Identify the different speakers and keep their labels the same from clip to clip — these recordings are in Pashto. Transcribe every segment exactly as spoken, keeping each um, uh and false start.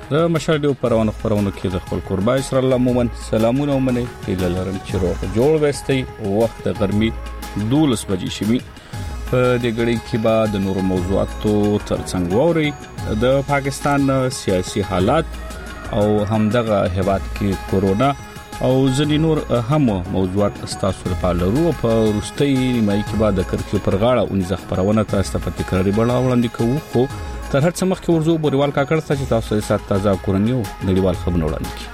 Speaker 1: د مشاهده پرونه خبرونه کې د خپل قربای سره الله مومن سلامونه ومنه هیله لرم چې روغ جوړ وستي وخت غرمي دولس بجې شمي په دې غړي کې بعد نور موضوعاتو ترڅنګ ووري د پاکستان سیاسي حالات او همدغه هیواد کې کورونا او ځینې نور هم موضوعات تاسو لپاره لرو په روستي مې کې بعد د کرکیو پر غاړه اونځ خبرونه تاسو په تکراری بڼه وړاندې کوو خو تر هر څه مخکې ورزو بوريوال کاکړ ته چې تاسو یې سات تازه کورنیو نړیوال خبرونه وړاندې کړي.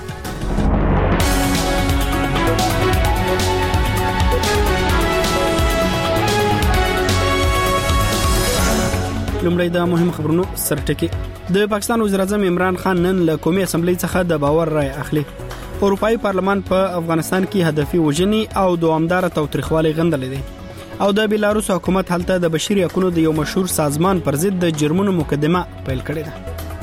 Speaker 2: لومړی د مهم خبرونو سرټکی د پاکستان وزیر اعظم عمران خان نن له قومي اسمبلی څخه د باور رائے اخلي. اروپאי پارلمان په افغانستان کې هدفي وژنې او دوامدار تاوتریخوالي غندلې دي او د بیلاروس حکومت هلته د بشري حقوقو د یو مشهور سازمان پر ضد د جرمونو مقدمه پیل کړې ده.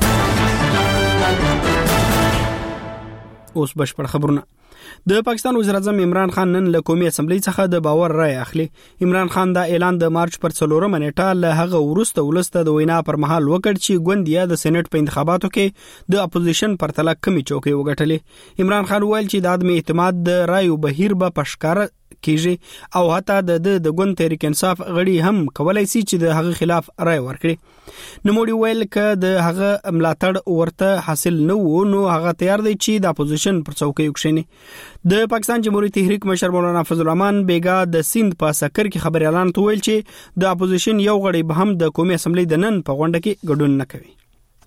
Speaker 2: اوس بشپړ خبرونه. د پاکستان وزیر اعظم عمران خان نن له قومي اسمبلی څخه د باور رائے اخلي. عمران خان دا اعلان د مارچ پر څلورمه نیټه له هغه ورسته ولسته د وینا پر مهال وکړ چې ګوندیا د سېنات په انتخاباتو کې د اپوزیشن پر تله کمی چوکۍ وګټلې. عمران خان ویل چې د عدم اعتماد د رایو بهیر به پشکار کیږي او حتی د د ګوند تحریک انصاف غړي هم کولای شي چې د هغه خلاف رائے ورکړي. نوموړي ویل ک د هغه ملاتړ ورته حاصل نه و نو هغه تیار دی چې د اپوزیشن پر څوکۍ وکښیني. د پاکستان جمهوریت تحریک مشر مولانا فضل الرحمن بیگا د سیند په سکر کې خبري اعلان ویل چې د اپوزیشن یو غړي به هم د قومي اسمبلی د نن په غونډه کې ګډون نه کوي.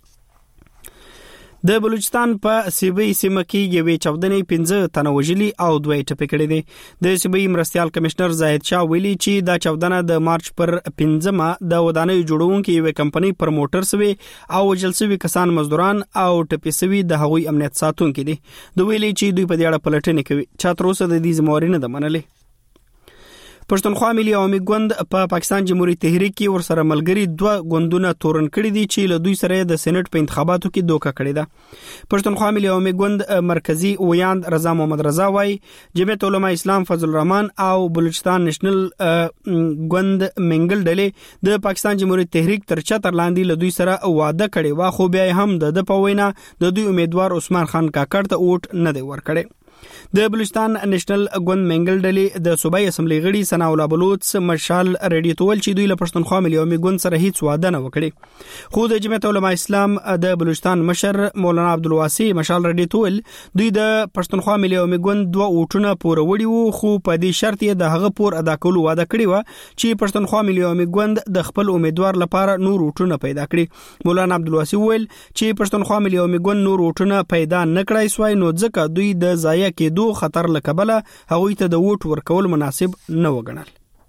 Speaker 2: د بلوچستان په سیبی سیمه کې یوې چاودنې پنځه تنه وژلي او دوه ټپي کړي دي. د سیبی مرستيال کمشنر زاهد شاه ویلي چې دا چاودنه د مارچ پر پنځمه د ودانۍ جوړونکو یوې کمپنۍ پر موټر سوي او وژل سوي کسان مزدوران او ټپي سوي د هغوی امنیت ساتونکو دي. دوی ویلي چې دوی په دې اړه پلټنې کوي. چاتروسه د دې زمواري نه د منلې. پښتونخوا ملي عوامي ګوند په پا پاکستان جمهوریت تحریک کې ورسره ملګری دوه ګوندونه تورن کړي دي چې له دوی سره د سېنات په انتخاباتو کې دوکه کړې ده. پښتونخوا ملي عوامي ګوند مرکزی ویاند رضا محمد رضا وايي جمعیت علماء اسلام فضل الرحمن او بلوچستان نېشنل ګوند منګل ډلې د پاکستان جمهوریت تحریک تر چتر لاندې له دوی سره وعده کړي وا خو بیا هم د په وینا د دوی امیدوار عثمان خان کاکړ ته ووټ نه دی ورکړي. د بلوچستان نېشنل ګوند منګل ډلې د صوبایي اسمبلی غړي ثنا الله بلوچ مشال ریډیو تول چې دوی له پښتونخوا ملي عوامي ګوند سره هیڅ وعده نه وکړي. خو د جمعیت علماء اسلام د بلوچستان مشر مولانا عبدالواسي مشال ریډیو تول دوی د پښتونخوا ملي عوامي ګوند دوه ووټونه پوره وړي وو خو په دې شرط یې د هغه پور ادا کولو وعده کړی و چې پښتونخوا ملي عوامي ګوند د خپل امیدوار لپاره نور ووټونه پیدا کړي. مولانا عبدالواسي ویل چې پښتونخوا ملي عوامي ګوند نور ووټونه پیدا نه کړای سوای نو ځکه دوی د ضایع کېدو خطر لکبله هغوی ته د ووټ ورکول مناسب نه وګڼل.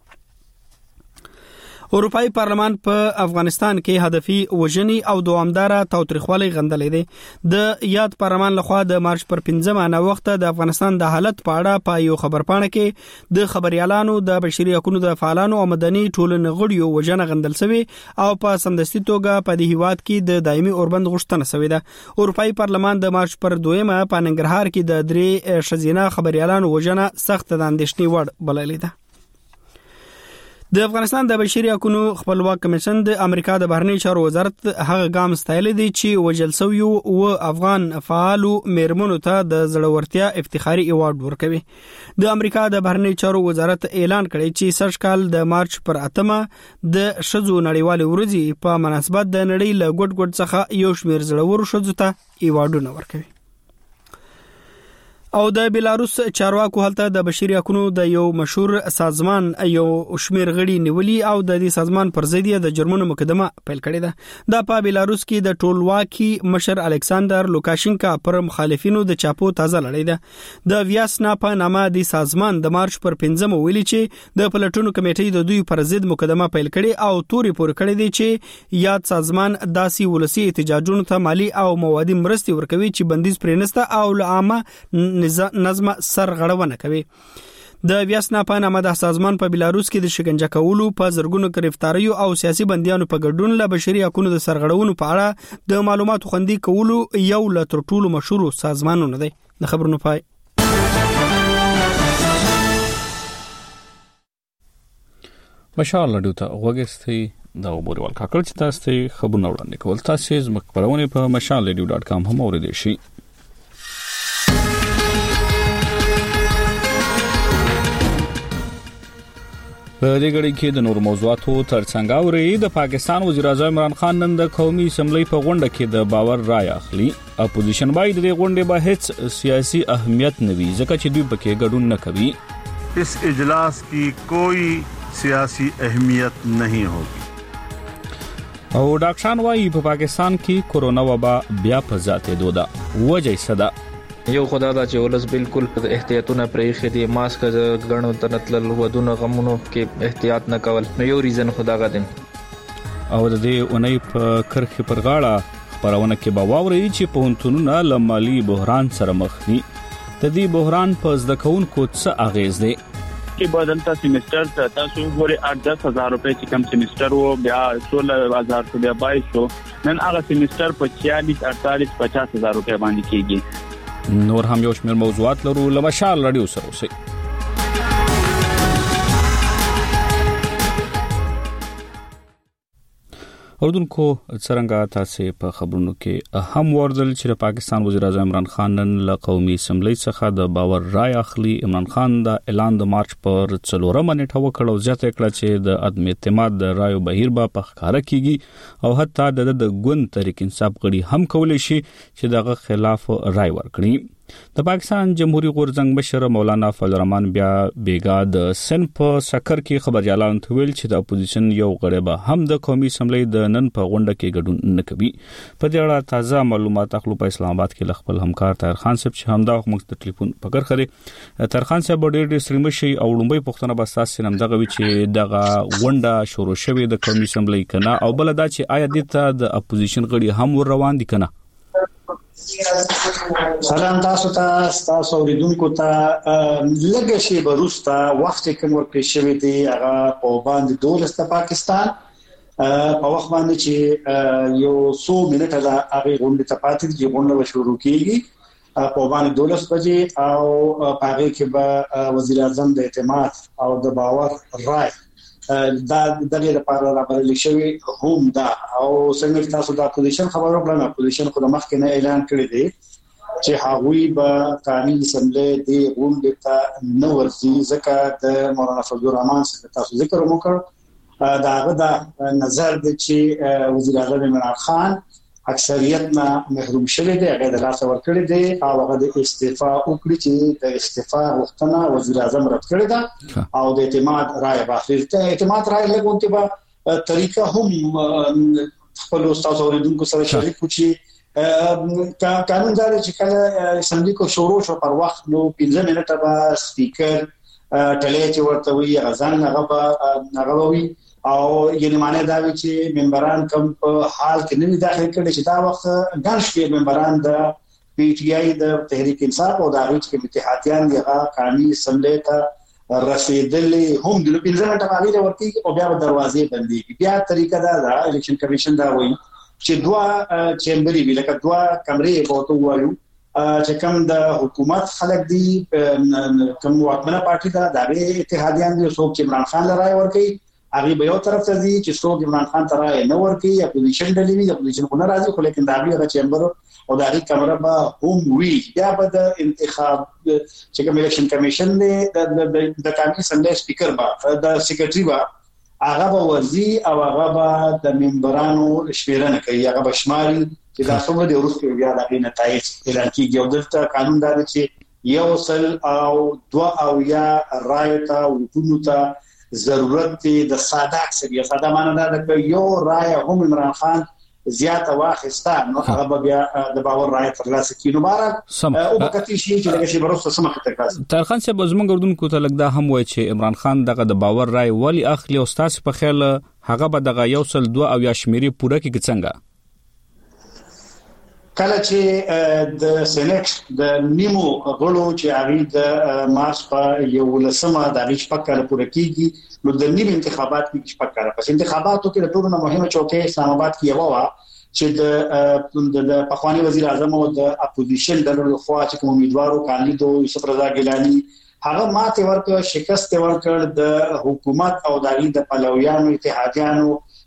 Speaker 2: اروپאי پارلمان په افغانستان کې هدفي وژنې او دوامدار تاوتریخوالي غندلې دي. د یاد پارلمان لخوا د مارچ پر پنځمه نه وخت د افغانستان د حالت په اړه په یو خبرپاڼه کې د خبريالانو د بشري حقوقو د فعالانو او مدني ټولنې غړیو وژنه غندل شوی او په سمدستي توګه په دې هیواد کې د دایمي اوربند غوښتنه شوی ده. اروپאי پارلمان د مارچ پر دویمه په ننګرهار کې د درې شزینه خبريالانو وژنه سخت د اندېښنې وړ بللې ده. د افغانستان د بشري حقوقو خپلواک کمیشن د امریکا د بهرنی چارو وزارت هغه ګام ستایل دي چې وژل شوی او افغان فعالو میرمنو ته د زړورتیا افتخاري ایوارډ ورکوي. د امریکا د بهرنی چارو وزارت اعلان کړی چې سږ کال د مارچ پر اتمه د شذو نړیوال ورځې په مناسبت د نړۍ له ګډ ګډ څخه یو شمېر زړور شذو ته ایوارډونه ورکوي. او د بیلاروس چارواکو هلته د بشري حقوقو د یو مشهور سازمان یو شمیر غړي نیولي او د دې سازمان پر ضد د جرمونو مقدمه پیل کړې ده. دا په بیلاروس کې د ټولواکي مشر الکساندر لوکاشینکا پر مخالفینو د چاپو تازه لړۍ ده. د ویاسنا په نامه د سازمان د مارچ پر پنځمه ویلي چې د پلټونو کمیټې د دوی پر ضد مقدمه پیل کړي او توري پور کړي دي چې یاد سازمان داسي ولسی احتجاجونو ته مالی او موادي مرستي ورکوي چې بندیز پرېنسته او عامه نظم سرغړونه کوي. د ویاسنا په نامه د سازمان په بیلاروس کې د شکنجه کولو په زرګونو گرفتاریو او سیاسي بندیانو په ګډون له بشري حقوقو د سرغړونو په اړه د معلوماتو خوندي کولو یو له تر ټولو مشهور سازمانونه دی. د خبرونو پای
Speaker 1: ماشاءالله دوته وګستي دا وبورول کاکړ چې تاسو ته خبرونه وړاندې کول تاسو زموږ خبرونه په مشال ریډیو ډاټ کام هم اوریدئ شئ. په دې غړي کې د نور موضوعاتو ترڅنګ اوري د پاکستان وزیر اعظم عمران خان نن د قومي اسمبلی په غونډه کې د باور رائے اخلي. اپوزیشن وايي د غونډې به هیڅ سیاسي اهمیت نه وي ځکه چې دوی پکې ګډون نه کوي.
Speaker 3: इस इजलास की कोई सियासी अहमियत नहीं होगी.
Speaker 1: او ډاکټران وايي په پاکستان کې کورونا وبا بیا په ذاته دوده وجه صدا
Speaker 4: یو خدا دا چې ولس بالکل احتیاطونه پرې خدي ماسک غړنو تنتل ودونه غمونو کې احتیاط نه کول نو یو ریزن خدا غدم.
Speaker 1: او د دې اونۍ په کرخه پر غاړه پرونه کې باوري چې په هنتونو له مالی بحران سره مخ دي. د دې بحران په ځدکونکو څه اغیز دی؟
Speaker 5: کې بدلتا سیمستر ته تاسو ګوري اټ دس هزار روپے چې کم سیمستر وو بیا سولہ هزار بیا بائیس سو نن هغه سیمستر په چالیس اڑتالیس پچاس هزار روپے باندې کېږي.
Speaker 1: نور هم یو شمېر موضوعات لرو لمشال رادیو سره اوسئ. اوردونکو څنګه تاسو په خبرونو کې اهم وردل چې پاکستان وزیر اعظم عمران خان نن له قومي اسمبلی څخه د باور رائے اخلي. عمران خان د اعلان د مارچ پر څلورمه نیټه وکړ او ځکه کړه چې د عدم اعتماد د رائے بهیر به په ښکارا کیږي او حتی د د ګوند تحریک انصاف غړي هم کولای شي چې دغه خلاف رائے ورکړي. د پاکستان جمهوریت غورځنګ مشر مولانا فضل الرحمن بیا بیګا د سن په سکر کې خبريالان ته ویل چې د اپوزیشن یو غړی به هم د قومي اسمبلی د نن په غونډه کې ګډون نه کوي. په دې اړه تازه معلومات اخلو په اسلام آباد کې خپل همکار طاهر خان صاحب چې همدا وخت د ټلیفون په کار خري. طاهر خان صاحب ډېر ډېر سلام شي او لومبي پښتنه بس تاسو نن دغه وی چې دغه غونډه شروع شوه د قومي اسمبلی کنه او بل دا چې آیا د ته د اپوزیشن غړي هم ور روان دي کنه؟
Speaker 6: سلام تاسو ته تاسو اوریدونکو ته لږه شی بروستا وخت کوم ورکړی شوی دی هغه په باندې دولت پاکستان په وخت باندې چې یو څو منټه دا هغه غونډه ته پاتې دي غونډه شروع کیږي په باندې دولت بجې او هغه کې به وزیر اعظم د اعتماد او د باور رائے دا دغه لپاره راغلي شوی هم دا او څنګه تاسو د اپوزیشن خبرو کړم اپوزیشن خو د مخکې نه اعلان کړی دی چې هغوی به قانوني اسمبلی دی غونډه ته نو ورسي ځکه د مولانا فضل الرحمن څخه تاسو ذکر وکړ داغه دا نظر دی چې وزیر اعظم عمران خان اکثریت نه محروم شوی دی هغه د لاس ورکړی دی او هغه د استعفا وکړي چې د استعفا وختونه وزیر اعظم رد کړی دا او د اعتماد رائے واخلي. اعتماد رائے لګونته به طریقه هم خپل استاد اوریدونکو سره شریک وچی قانون دا چې کله اسمبلی کو شروع شو پر وخت نو پنځه منټه به سپیکر ټلې چې ورته وی غزان هغه هغه وی او یعنی معنی دا وی چې ممبران کوم په حال کې نه داخل کړي چې دا وخت ګڼ شي ممبران د پی ټی آی د تحریک انصاف او د هغه چې اتحادیان دی هغه قانوني اسمبلی ته رسیدلې هم د پنځه منټه باندې ورتي او بیا دروازې بندي بیا طریقه دا د الیکشن کمیشن دا وایي چې دوا چیمبري وی لکه دوا کمرې بوته وایو چې کوم د حکومت خلک دي کوم واکمنه پارټي دا د اتحادیان دي څوک چې عمران خان لرای ورکي هغه به یو طرف ته دي چې څوک عمران خان ته رائے نه ورکي اپوزیشن ډلې وي اپوزیشن خو نه راځي خو لیکن دا هغه چیمبر او د هغه کمره به هم وی بیا به د انتخاب چې کوم الیکشن کمیشن دی د د قانوني اسمبلی سپیکر به د سیکریټری به هغه به ورزي او هغه به د ممبرانو شمیرنه کوي هغه به شماري چې دا څومره د ورسره بیا د نتایج اعلان کیږي او دلته قانون دا دی چې یو سل او دوا او یا رائے ته وټونو ته ضرورت دی د ساده اکثریت ساده معنی دا د یو رائے هم عمران خان زیاته واخسته نو هغه بیا د باور رائے ترلاسه کړي نو بارک او وکتی شي چې دغه شی برسته سمه تکاس
Speaker 1: طاهر خان صاحب زمونږ اردوونکو ته لګدا هم وای چې عمران خان دغه د باور رائے ولی اخلي او تاسو په خیال هغه به دغه یو سل دوه او یا شمیري پوره کې څنګه
Speaker 6: کله چې د سېنات د نیمو غړو چې هغه د مارچ په یو لسمه د هغه شپږ پوره کیږي نو د نیم انتخابات کې شپږ کړه پس انتخاباتو کې د ټولو مهمه چوکۍ اسلام آباد کې یو وا چې د د پخوانی وزیر اعظم او د اپوزیشن د لخوا چې کوم امیدوارو کاندیدو یوسف رضا ګیلانی هغه ماته ورکړ شکست ورکړ د حکومت او د د پلویانو اتحادیانو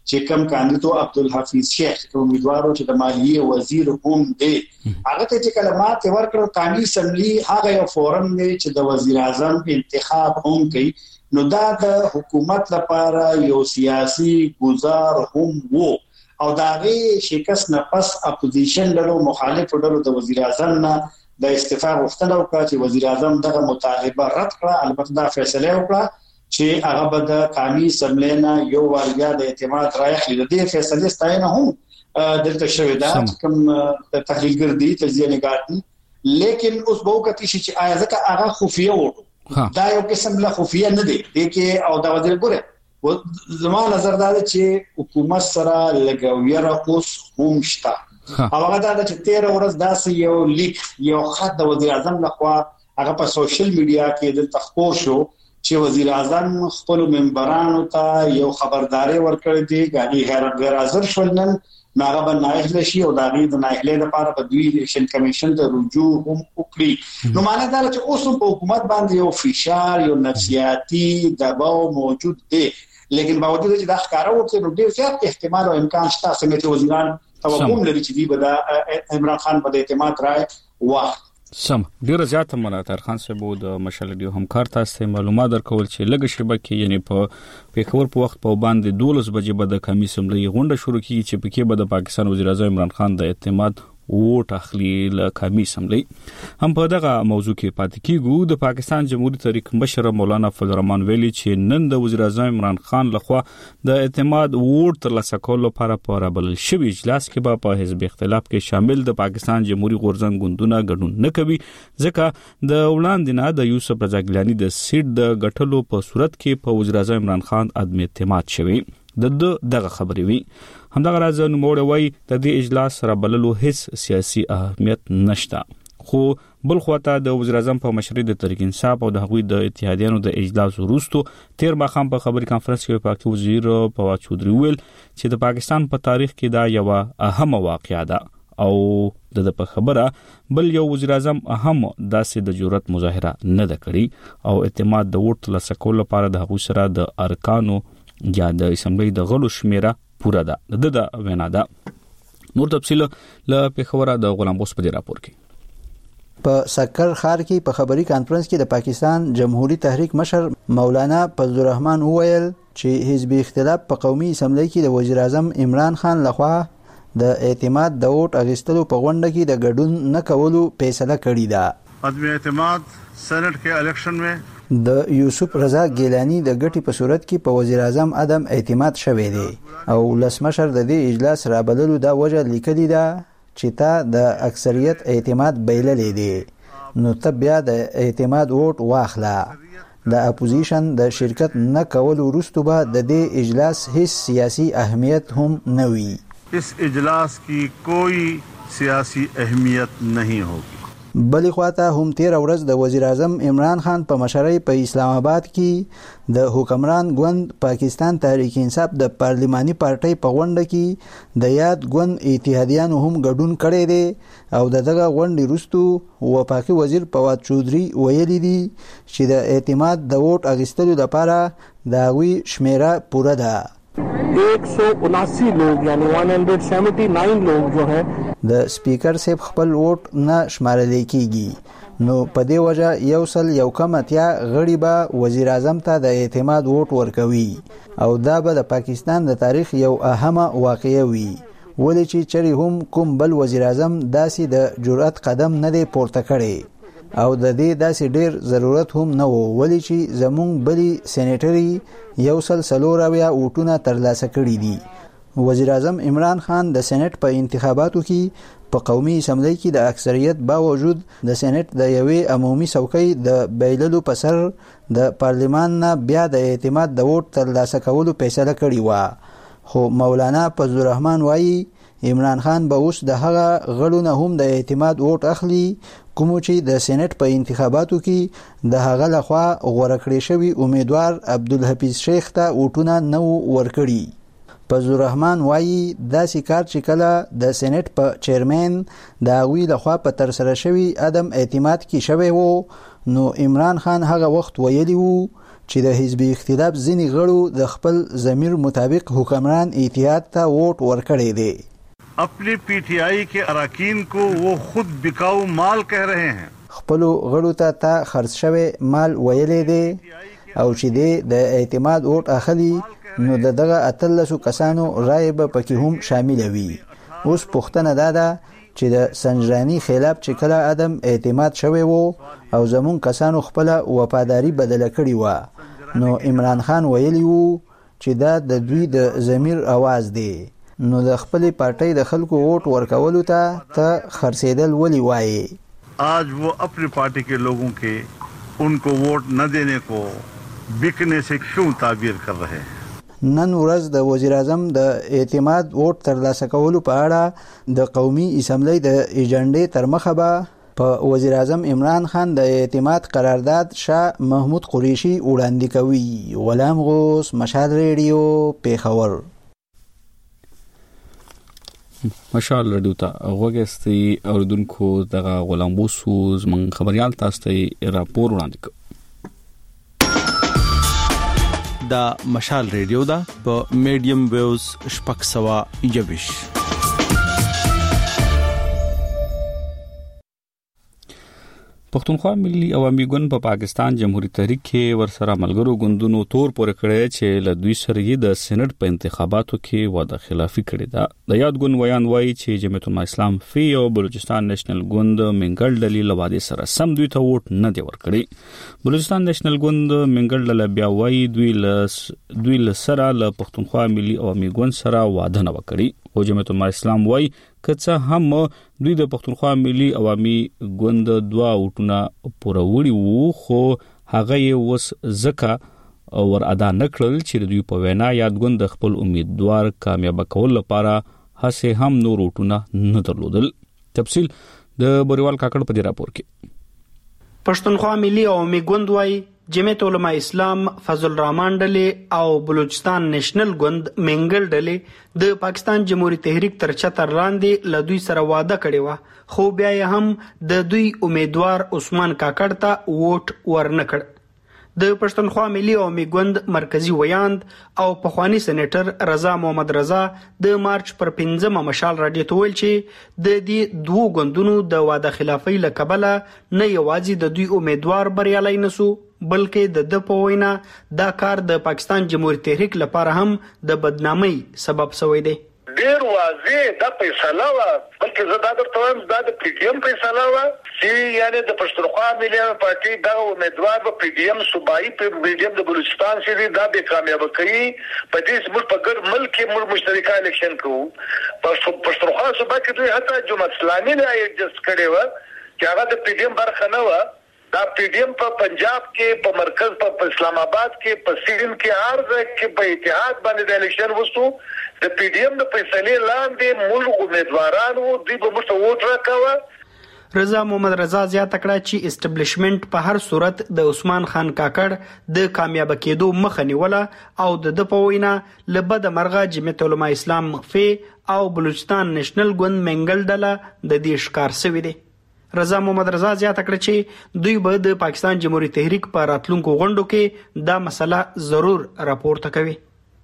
Speaker 6: چې کوم کاندیدو عبدالحفیظ شیخ کوم امیدوارو چې د مالیه وزیر هم دی هغه ته چې کلمات ورکړ قومي اسمبلی هغه یو فورم دی چې د وزیر اعظم انتخاب هم کوي نو دا د حکومت لپاره یو سیاسي گزار هم وو او داغه شکست نه پس اپوزیشن ډلو مخالف ډلو د وزیر اعظم نه د استعفا غوښتنه وکړه چې وزیر اعظم دغه مطالبه رد کړه البته دا فیصله وکړه چې هغه به د قومي اسمبلی نه یو واریا د اعتماد رايخلي د دې فیصله ستاینه هم دلته شوې ده کوم تحلیلګر دي تجزیه نگار دي لیکن اوس به وکړي چې آیا ځکه هغه خفیه وو دا یو قسم له خفیه نه دی دغه او د وزیر ګوره زما نظر دا چې حکومت سره لګویره اوس هم شته او هغه دا چې تیر ورځ داسې یو لیک یو خط د وزیر اعظم لخوا هغه په سوشل میډیا کې د تخپور شو چې وزیر اعظم خپل ممبرانو ته یو خبرداري ورکړې دي غالي غیر حاضر شول نن ناغه بنایله شي او داغي د نایله لپاره په دوی الیکشن کمیشن ته رجوع هم وکړي نو معنی دا چې اوس په حکومت باندې یو فشار یو نفسیاتي دباو موجود دی لیکن باوجود چې دا ښکارا وکړي نو ډیر زیات احتمال او امکان شته چې وزیران توقع لري چې دی به د عمران خان په اعتماد راي واخلي
Speaker 1: سم ډیر زیات مناتر خان صاحب د مشالډي همکار تاسو معلومات درکول چې لږ شربه کې یعنی په پیښور په وخت په باندې دولس بجې به د قومي اسمبلی غونډه شروع کیږي چې پکې به د پاکستان وزیر اعظم عمران خان د اعتماد ووټ اخلي له قومي اسمبلی هم په دغه موضوع کې پاتې کیږو د پاکستان جمهوریت تحریک مشر مولانا فضل الرحمن ویلي چې نن د وزیر اعظم عمران خان لخوا د اعتماد ووټ ترلاسه کولو لپاره په رابلل شوی اجلاس کې به په حزب اختلاف کې شامل د پاکستان جمهوریت غورځنګ ګوندونه ګډون نه کوي ځکه د وړاندې نه د یوسف رضا ګیلانی د سیټ د غټلو په صورت کې په وزیر اعظم عمران خان عدم اعتماد شوی د دغه خبرې وی همدغه راز نوموړی وایي د دې اجلاس سره بللو هیڅ سیاسي اهمیت نشته خو بل خواته د وزیر اعظم په مشرۍ د تحریک انصاف او د هغوی د اتحادیانو د اجلاس وروسته تیر ماښام په خبري کانفرنس کې پاکي وزیر فواد چودري ویل چې د پاکستان په تاریخ کې دا یو اهم واقعه ده او د په خبره بل یو وزیر اعظم اهم داسې د جرأت مظاهره نه ده کړې او اعتماد د ووټ ترلاسه کولو لپاره د هغوی سره د ارکانو یا د اسمبلی د غړو شمیره پوره ده د د وینا ده نور تفصیل له پیښوره د غلام غوس په راپور کې
Speaker 7: په سکر خار کې په خبري کانفرنس کې د پاکستان جمهوریت تحریک مشر مولانا فضل الرحمن وویل چې حزب اختلاف په قومي اسمبلی کې د وزیر اعظم عمران خان لخوا د اعتماد د ووټ اغستلو په غونډه کې د ګډون نه کولو فیصله کړې ده
Speaker 3: عدم اعتماد سینټ کې الیکشن میں
Speaker 7: د یوسف رضا ګیلانی د ګټي په صورت کې په وزیر اعظم عدم اعتماد شوی دی او لسمشر د دې اجلاس رابللو دا وجه لیکلی ده چې تا د اکثریت اعتماد بایللې دی نو ته بیا د اعتماد ووټ واخله د اپوزیشن د شرکت نه کول وروسته به د دې اجلاس هیڅ سیاسي اهمیت هم نه وي
Speaker 3: اس اجلاس کی کوئی سیاسی اهمیت نہیں ہوگی
Speaker 7: بلې خواته هم تیر ورځ د وزیر اعظم عمران خان په مشرۍ په اسلام آباد کې د حکمران ګوند پاکستان تحریک انصاف د پارلماني پارټۍ په غونډه کې د یاد ګوند اتحادیانو هم ګډون کړی دی او دغه غونډې وروسته وفاقي وزیر فواد چودري ویلي دي چې د اعتماد د ووټ اخیستلو لپاره د هغوی شمیره پوره ده
Speaker 8: एक सौ उनासी लोग यानी एक सौ उन्यासी लोग जो हैं
Speaker 7: د سپیکر صاحب خپل ووټ نه شمارل کیږي نو په دې وجه یو سل یو کم اتیا غړي به وزیر اعظم ته د اعتماد ووټ ورکوي او دا به د پاکستان د تاریخ یو اهمه واقعه وي ولې چې چری هم کوم بل وزیر اعظم داسې د جرأت قدم نه دی پورته کړی او د دې داسې ډیر ضرورت هم نه وو ولې چې زمونږ بلی سېنیټري یو سل سلوراویا ووټونه ترلاسه کړي دي وزیر اعظم عمران خان د سېنات په انتخاباتو کې په قومي اسمبلی کې د اکثریت باوجود د سېنات د یوې عمومي څوکۍ د بیللو په سر د پارلمان نه بیا د اعتماد د ووټ ترلاسه کولو فیصله کړې وه خو مولانا فضل الرحمن وایي عمران خان به اوس د هغه غړو نه هم د اعتماد ووټ اخلي کوم چې د سېنات په انتخاباتو کې د هغه لخوا غوړه کړی شوی امیدوار عبدالحفیظ شیخ ته ووټونه نه ورکړي فضل الرحمن وایي داسې کار چې کله د سېنات په چیرمن د هغوی لخوا په ترسره شوي عدم اعتماد کې شوی و نو عمران خان هغه وخت ویلی وو چې د حزب اختلاف ځینې غړو د خپل ضمیر مطابق حکمران اتحاد ته ووټ ورکړی دی.
Speaker 3: अपनी पीटीआई के अरकान को वो खुद बिकाऊ माल कह रहे हैं.
Speaker 7: خپل غړو ته تا خرڅ شوی مال ویلې دی او چې د اعتماد ووټ اخلي نو دغه اتلسو کسانو رای به پکې هم شامل وي. اوس پوښتنه دا ده چې د سنجرانی خلاف چې کله عدم اعتماد شوی وو او زمون کسانو خپل وفاداری بدله کړی و نو عمران خان ویلی وو چې دا د دوی د ضمیر आवाज دی نو د خپل پارټۍ د خلکو ووټ ورکولو ته ته خرڅېدل ولي وایي.
Speaker 3: आज वो अपनी पार्टी के लोगों के उनको वोट न देने को बिकने से क्यों ताबीर कर रहे हैं.
Speaker 7: نن ورځ د وزیر اعظم د اعتماد ووټ ترلاسه کولو په اړه د قومي اسمبلی د ایجنډې تر مخه به په وزیر اعظم عمران خان د اعتماد قرارداد شاه محمود قریشي وړاندې کوي. غلام غوث، مشال ریډیو، پیښور.
Speaker 1: مشال ریډیو ته غوږی اوریدونکو دغه غلام غوث زموږ خبريال تاسو ته راپور وړاندې کوي.
Speaker 9: دا مشال ریډیو دا په میډیم ویوز شپږ سوه یوویش.
Speaker 1: پښتونخوا ملي عوامي ګوند په پاکستان جمهوریت تحریک کې ورسره ملګرو ګوندونو تور پورې کړی چې له دوی سره یې د سېنات په انتخاباتو کې وعده خلافي کړې ده. د یاد ګوند ویان وایي چې جمعیت الاسلام فی او بلوچستان نېشنل ګوند منګل ډلې له وعدې سره سم دوی ته ووټ نه دی ورکړی. بلوچستان نېشنل ګوند منګل ډله بیا وایي دوی له دوی له سره له پښتونخوا ملي عوامي ګوند سره وعده نه وکړي. او جمعیت الاسلام وایي که څه هم دوی د پښتونخوا ملي عوامي ګوند دوا وټونه پوره وړي وو خو هغه یې وس زکه ور ادا نکړل چې دوی په وینا یاد ګوند خپل امیدوار کامیاب کول لپاره هڅه هم نور وټونه نه درلودل. تفصیل د بریوال کاکړ په دې راپور کې.
Speaker 2: پښتونخوا ملي عوامي ګوند وايي جمعیت علماء اسلام فضل الرحمن ډلې او بلوچستان نېشنل ګوند منګل ډلې د پاکستان جمهوریت تحریک تر چتر لاندې له دوی سره وعده کړې و خو بیا یې هم د دوی امیدوار عثمان کاکړ ته ووټ ورنکړ. د پښتونخوا ملي عوامي ګوند مرکزی ویاند او پخوانی سېنیټر رضا محمد رضا د مارچ پر پنځمه مشال راډیو ته ویل چې د دې دوو ګوندونو د وعده خلافۍ له کبله نه یوازې د دوی امیدوار بریالي نسو بلکې د د په وینا دا کار د پاکستان جمهوریت تحریک لپاره هم د بدنامۍ سبب شوی دی.
Speaker 10: ډیر واضح دا فیصله وا بلکې زه دا درته وایم دا د پی ډی ایم فیصله وا چې یعنی د پښتونخوا ملي پارټي دا امیدوار په پی ډی ایم صوبایي په پی ډی ایم د بلوچستان چې دا به کامیاب کړي په دې سمول په ګر ملک مل مشترکه الیکشن کوو په پښتونخوا صوبا کې دوی حتی جماعت اسلامي نه ایڈجسټ کړي و چې هغه د پی ډی ایم برخه نه و. دا پی ډی ایم په پنجاب کې په مرکز په اسلام آباد کې په سیند کې هر ځای کې په اتحاد باندې د الیکشن وستو د پی ډی ایم د فیصلې لاندې ملک امیدوارانو دوی به موږ ته ووټ راکاوه.
Speaker 2: رضا محمد رضا زیاته کړه چې اسټابلیشمنت په هر صورت د عثمان خان کاکړ د کامیاب کېدو مخه نیوله او د د په وینا له بده مرغه جمعیت علماء اسلام فی او بلوچستان نېشنل ګوند منګل ډله د دې ښکار شوی دی. رضا محمد رضا زیاته کړه چې دوی به د پاکستان جمهوریت تحریک په راتلونکو غونډو کې دا مسله ضرور راپورته کوي.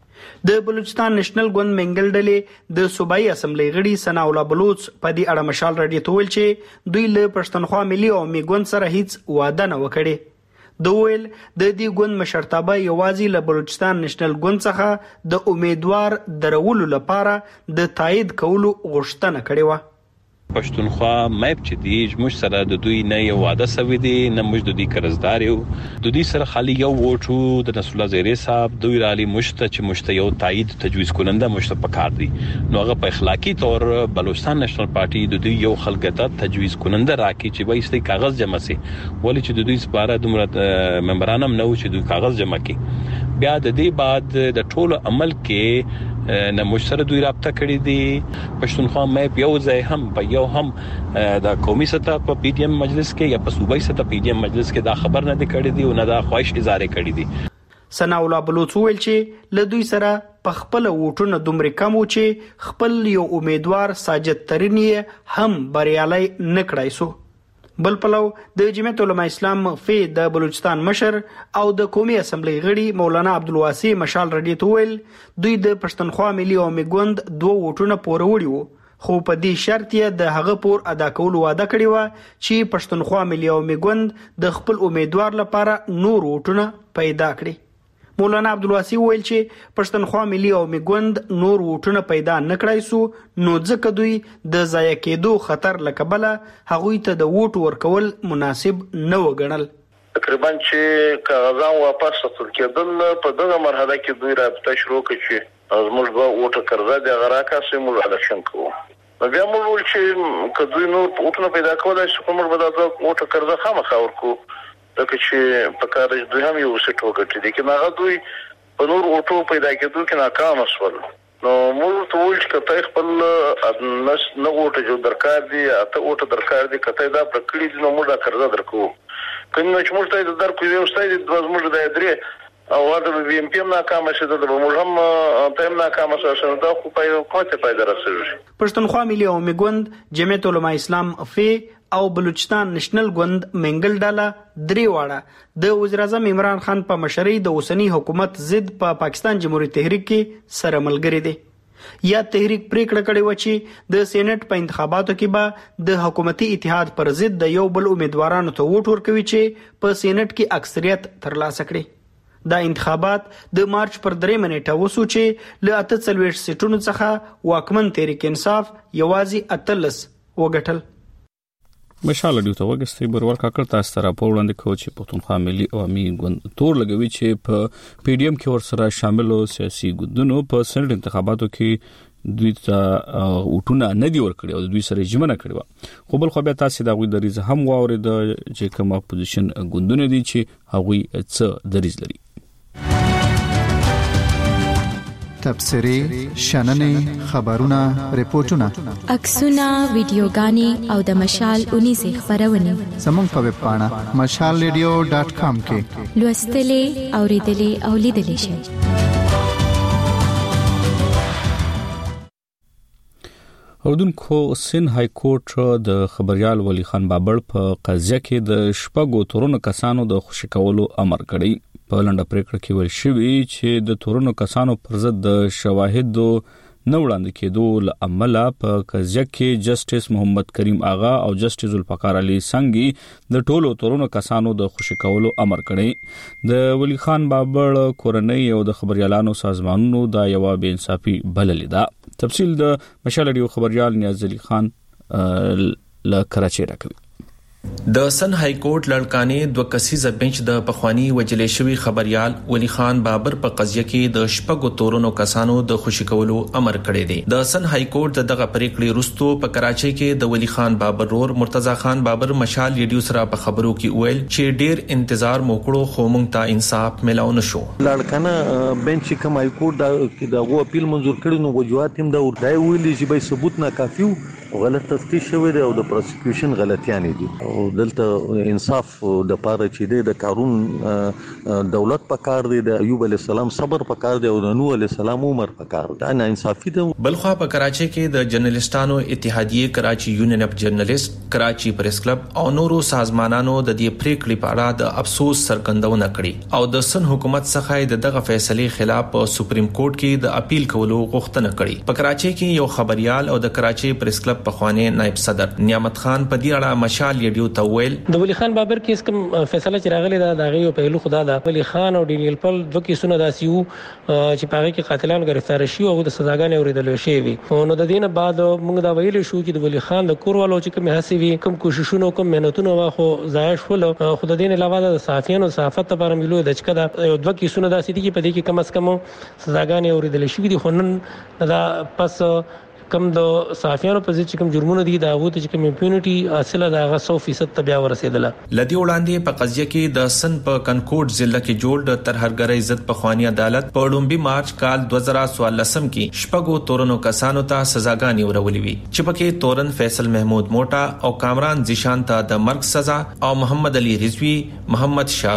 Speaker 2: د بلوچستان نېشنل ګوند منګل ډلې د صوبایي اسمبلی غړي ثنا الله بلوچ په دې اړه مشال راډیو ته ویل چې دوی له پښتونخوا ملي عوامي ګوند سره هیڅ وعده نه وکړي. د ویل د دې ګوند مشرتابه یوازې له بلوچستان نېشنل ګوند څخه د امیدوار درولو لپاره د تایید کولو غوښتنه کړې و.
Speaker 11: پښتونخوا مېپ چې دی موږ سره د دوی نه یو وعده سوي دي نه موږ د دوی قرضدار یو د دوی سره خالي یو ووټو د نصر الله زیری صاحب دوی رالي مشته چې مشته یو تایید تجویز کننده مشته پکار دي نو هغه په اخلاقی تور بلوچستان نېشنل پارټي د دوی یو خلګته تجویز کننده راکې چې وایي ستې کاغذ جمع سي ولې چې د دوی سپاره دومره ممبرانم نه و چې دوی کاغذ جمع کړي بیا د دې بعد د ټولو عمل کې نه مشترک دوی رابطه کړې دي. پښتونخوا مېپ یو ځای هم په یو هم د قومي سطح په پی ډی ایم مجلس کې یا په صوبایي سطح پی ډی ایم مجلس کې دا خبر نه دی کړی دی او نه دا خواهش اظهار کړی دی.
Speaker 2: ثنا الله بلوچ ویل چې له دوی سره په خپل ووټونه دومره کم و چې خپل یو امیدوار ساجد ترین هم بریالي نه کړای سو. بل پلو د جمعیت علماء اسلام فی د بلوچستان مشر او د قومي اسمبلی غړي مولانا عبدالواسع مشال رډي تویل دوی د پښتونخوا ملي عوامي ګوند دوه ووټونه پور وړي وو، خو په دې شرط یې د هغه پور ادا کولو وعده کړې و چې پښتونخوا ملي عوامي ګوند د خپل امیدوار لپاره نور ووټونه پیدا کړي. مولانا عبدالواسع ویل چې پښتونخوا ملي عوامي ګوند نور ووټونه پیدا نه کړای سو، نو ځکه دوی د ضایع کېدو خطر له کبله هغوی ته د ووټ ورکول مناسب نه وګڼل.
Speaker 10: تقریبا چې کاغذان واپس اخیستل کېدل په دغه مرحله کې دوی رابطه شروع کړه چې زموږ به ووټه قرضه د غراکه سیمول الیکشن کوو. بیا موږ ویل چې که دوی نور ووټونه پیدا کولای شي خو موږ به د ووټه قرضه خامخا ورکوو، ځکه چې په کار دوی هم یو سیټ وګټي دي کې هغه دوی په نور اوټو پیدا کېدو کې ناکام شول. نو موږ ته ویل چې کته خپل نس نه اوټه جو درکار دي اته اوټه درکار دي کته دا پرکړې دي نو موږ دا قرضه درکو کنه چې موږ ته د درکو یو ستای د موږ د درې او دا بي ام پی هم ناکام شې د موږ هم تم ناکام شې دا خو په کومه پیدا رسېږي.
Speaker 2: پښتونخوا ملي عوامي ګوند، جمعیت علماء اسلام فی او بلوچستان نېشنل ګوند منګل ډاله درې واړه د وزیر اعظم عمران خان په مشرۍ د اوسنی حکومت ضد په پا پاکستان جمهوریت تحریک کې سره ملګری دي. یا تحریک پریکړه کړې و چې د سېنات په انتخاباتو کې به د حکومتي اتحاد پر ضد د یو بل امیدوارانو ته ووټ ورکوي چې په سېنات کې اکثریت ترلاسه کړي. دا انتخابات د مارچ پر درې منېټه وسو چې له اته څلوېښت سیټونو څخه واکمن تحریک انصاف یوازې اتلس وګټل.
Speaker 1: مشال رډیو ته وګستې برور کاکړ تاسو ته راپور وړاندې کوي چې پښتونخوا ملي عوامي ګوند تور لګوي چې په پی ډی ایم کې ورسره شاملو سیاسي ګوندونو په سېنات انتخاباتو کې دوی ته وټونه نه دی ورکړي او دوی سره جمع نه کړي و. خو بل خو بیا تاسو دا غوي دریز هم واوري د چې کوم اپوزیشن ګوندونه دي چې هغوی څه دریز لري.
Speaker 12: تبصرې، شننې، خبرونه، ریپورتونه،
Speaker 13: عکسونه، ویډیوګانې او د مشال اونیزه خبرونه
Speaker 12: زموږ په ویب پاڼه مشال ریډیو ډاټ کام کې
Speaker 13: لوستلې، اوریدلې او لیدلې شئ.
Speaker 1: اردوونکو سن های کورټ د خبريال ولی خان بابړ په قضیه کې د شپږو تورونو کسانو د خوشی کولو امر کړی. په لنډه پریکړه کې ویل شوی چې د تورونو کسانو پر ضد د شواهدو نه وړاندې کېدو له امله په قضیه کې جسټس محمد کریم آغا او جسټس ذوالفقار علي سنگي د ټولو تورونو کسانو د خوشی کولو امر کړی. د ولی خان بابړ کورنۍ او د خبريالانو سازمانونو دا یو بې انصافي بللې ده. تفصیل د مشال رډیو خبريال نیاز علي خان له کراچۍ راکوي.
Speaker 14: د سن های کورټ لړکانې دوه کسیزه بنچ د پخوانی وجلې شوی خبريال ولی خان بابر په قضیه کې د شپږو تورونو کسانو د خوشی کولو امر کړی دی. د سن های کورټ دغه پریکړې وروسته په کراچۍ کې د ولی خان بابر رور مرتضی خان بابر مشال ریډیو سره په خبرو کې ویل چې ډیر انتظار موکړو خو مونږ ته انصاف ملاو نشو.
Speaker 15: لړکانه بنچ کوم های کورټ دا کې د غو اپیل منزور کړي نو وجوهات هم دا ورته ویلي چې به ثبوت نه کافي او غلط تفتیش شوی دی او د پروسیکیوشن غلطیاں دي او دلته انصاف د پاره چې د قانون دولت په کار دی د ایوب علی السلام صبر په کار دی او د نوح علی السلام عمر په کار دی نه انصافي ده.
Speaker 14: بلخوا په کراچۍ کې د جرنالستانو اتحادیه کراچي یونین اف جرنالست کراچي پریس کلب او نورو سازمانانو د دې پریکړې په اړه د افسوس څرګندونه کړې او د سن حکومت څخه دغه فیصله خلاف په سپریم کورټ کې د اپیل کولو غوښتنه کړې. په کراچۍ کې یو خبريال او د کراچي پریس کلب په خواني نائب صدر نعمت خان په دې اړه مشال ریډیو ته ویل
Speaker 16: د ولی خان بابر کیس کوم فیصله چې راغلی دا دغه یو پهلو خدا دا ولی خان او ډینیل پل دوه کیسونه داسي وو چې پاره کې قاتلان گرفتار شي او د سزاګانې اوریدل شي وي. نو د دینه بعد موږ دا ویل شو چې د ولی خان د کوروالو چې کوم هڅې وي کوم کوششونه کوم مهنتونه واخو ضایع شول خو د دین علاوه د صحافیانو صحافت لپاره ملو د چکه دا دوه کیسونه داسي دي چې په دې کې کم از کم سزاګانې اوریدل شي دي. خو نن دا پس کم د صحافیانو په ځکه کوم جرمونه دي دا غوته چې کوم امپیونټي حاصله دا سو فیصد ته بیا ورسېدله.
Speaker 14: لدی وړاندې په قضیه کې د سن په کنکوټ ضلع کې جوړ د ترهرګرۍ ضد په خواني عدالت په لومبي مارچ کال دوه زره څوارلس کې شپږو تورنو کسانو ته سزاګانې ورولې وي چې پکې تورن فیصل محمود موټا او کامران زیشان ته د مرګ سزا او محمد علي رضوی، محمد شاروخ،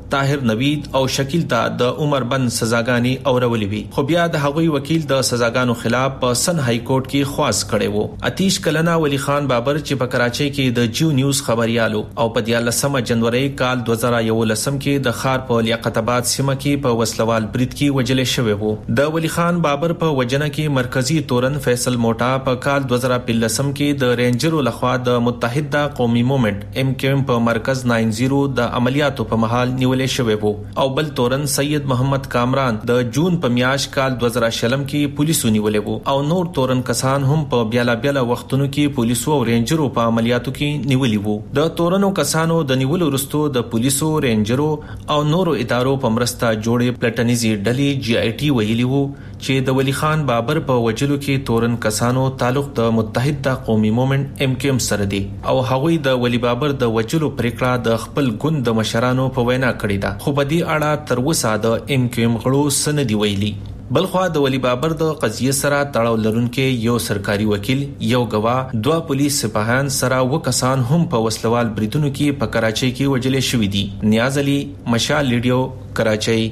Speaker 14: طاهر نوید او شکیل ته د عمر بند سزاګانی اورولې وی خو بیا د هغوی وکیل د سزاګانو خلاف په سن های کورټ کې خواست کړي وو اتیش کلنا ولی خان بابر چې په کراچۍ کې د جیو نیوز خبريالو او په دیارلسمه جنوري کال دوه زره یولسم کې د خار په لیاقت آباد سیمه کې په وسلوال برید کې وجل شوی وو د ولی خان بابر په وجنه کې مرکزی تورن فیصل موټا په کال دوه زره پنځلسم کې د رینجرو لخوا د متحده قومي موومېنټ ایم کیو ایم په مرکز نائنټ د عملیاتو په محل نیولې شوی وو او بل تورن سید محمد کامران د جون په میاشت کال دوه زره شلم کې پولیسو نیولې وو او نور تورن کسان هم په بیالا بیالا وختونو کې پولیسو او رینجرو په عملیاتو کې نیولې وو د تورنو کسانو د نیولو وروسته د پولیسو رینجرو او نورو ادارو په مرسته جوړې پلټنیزي ډلې جی آی ټي ویلي وو چې د ولی خان بابر په وجلو کې تورن کسانو تعلق د متحده قومي موومېنټ ایم کیو ایم سره دی او هغوی د ولی بابر د وجلو پریکړه د خپل ګوند د مشرانو په وینا کړې ده خو په دې اړه تر اوسه د ایم کیو ایم غړو سندې ویلي بلخوا د ولی بابر د قضیه سره تړاو لرونکو یو سرکاري وکیل یو غواه دوه پولیس سپاهیان سره وکسان هم په وسلوال بریدونو کې په کراچۍ کې وجلې شوې دي نیاز علي مشال لیډیو کراچۍ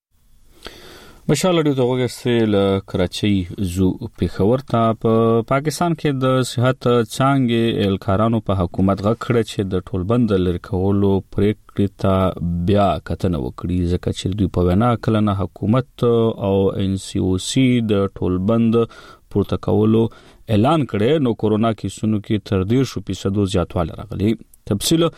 Speaker 1: مشال اړیو ته وګورئ ل کراچۍ زو پیښور ته په پاکستان کې د صحت څنګه الکارانو په حکومت غکړه چې د ټولبند لری کولو پریکړه ته بیا کتنه وکړي ځکه چې دوی په وینا کلنه حکومت او ان سی او سی د ټولبند پورته کولو اعلان کړي نو کورونا کیسونو کې تر ډیر شو فیصدو زیاتوالی راغلی تفصیل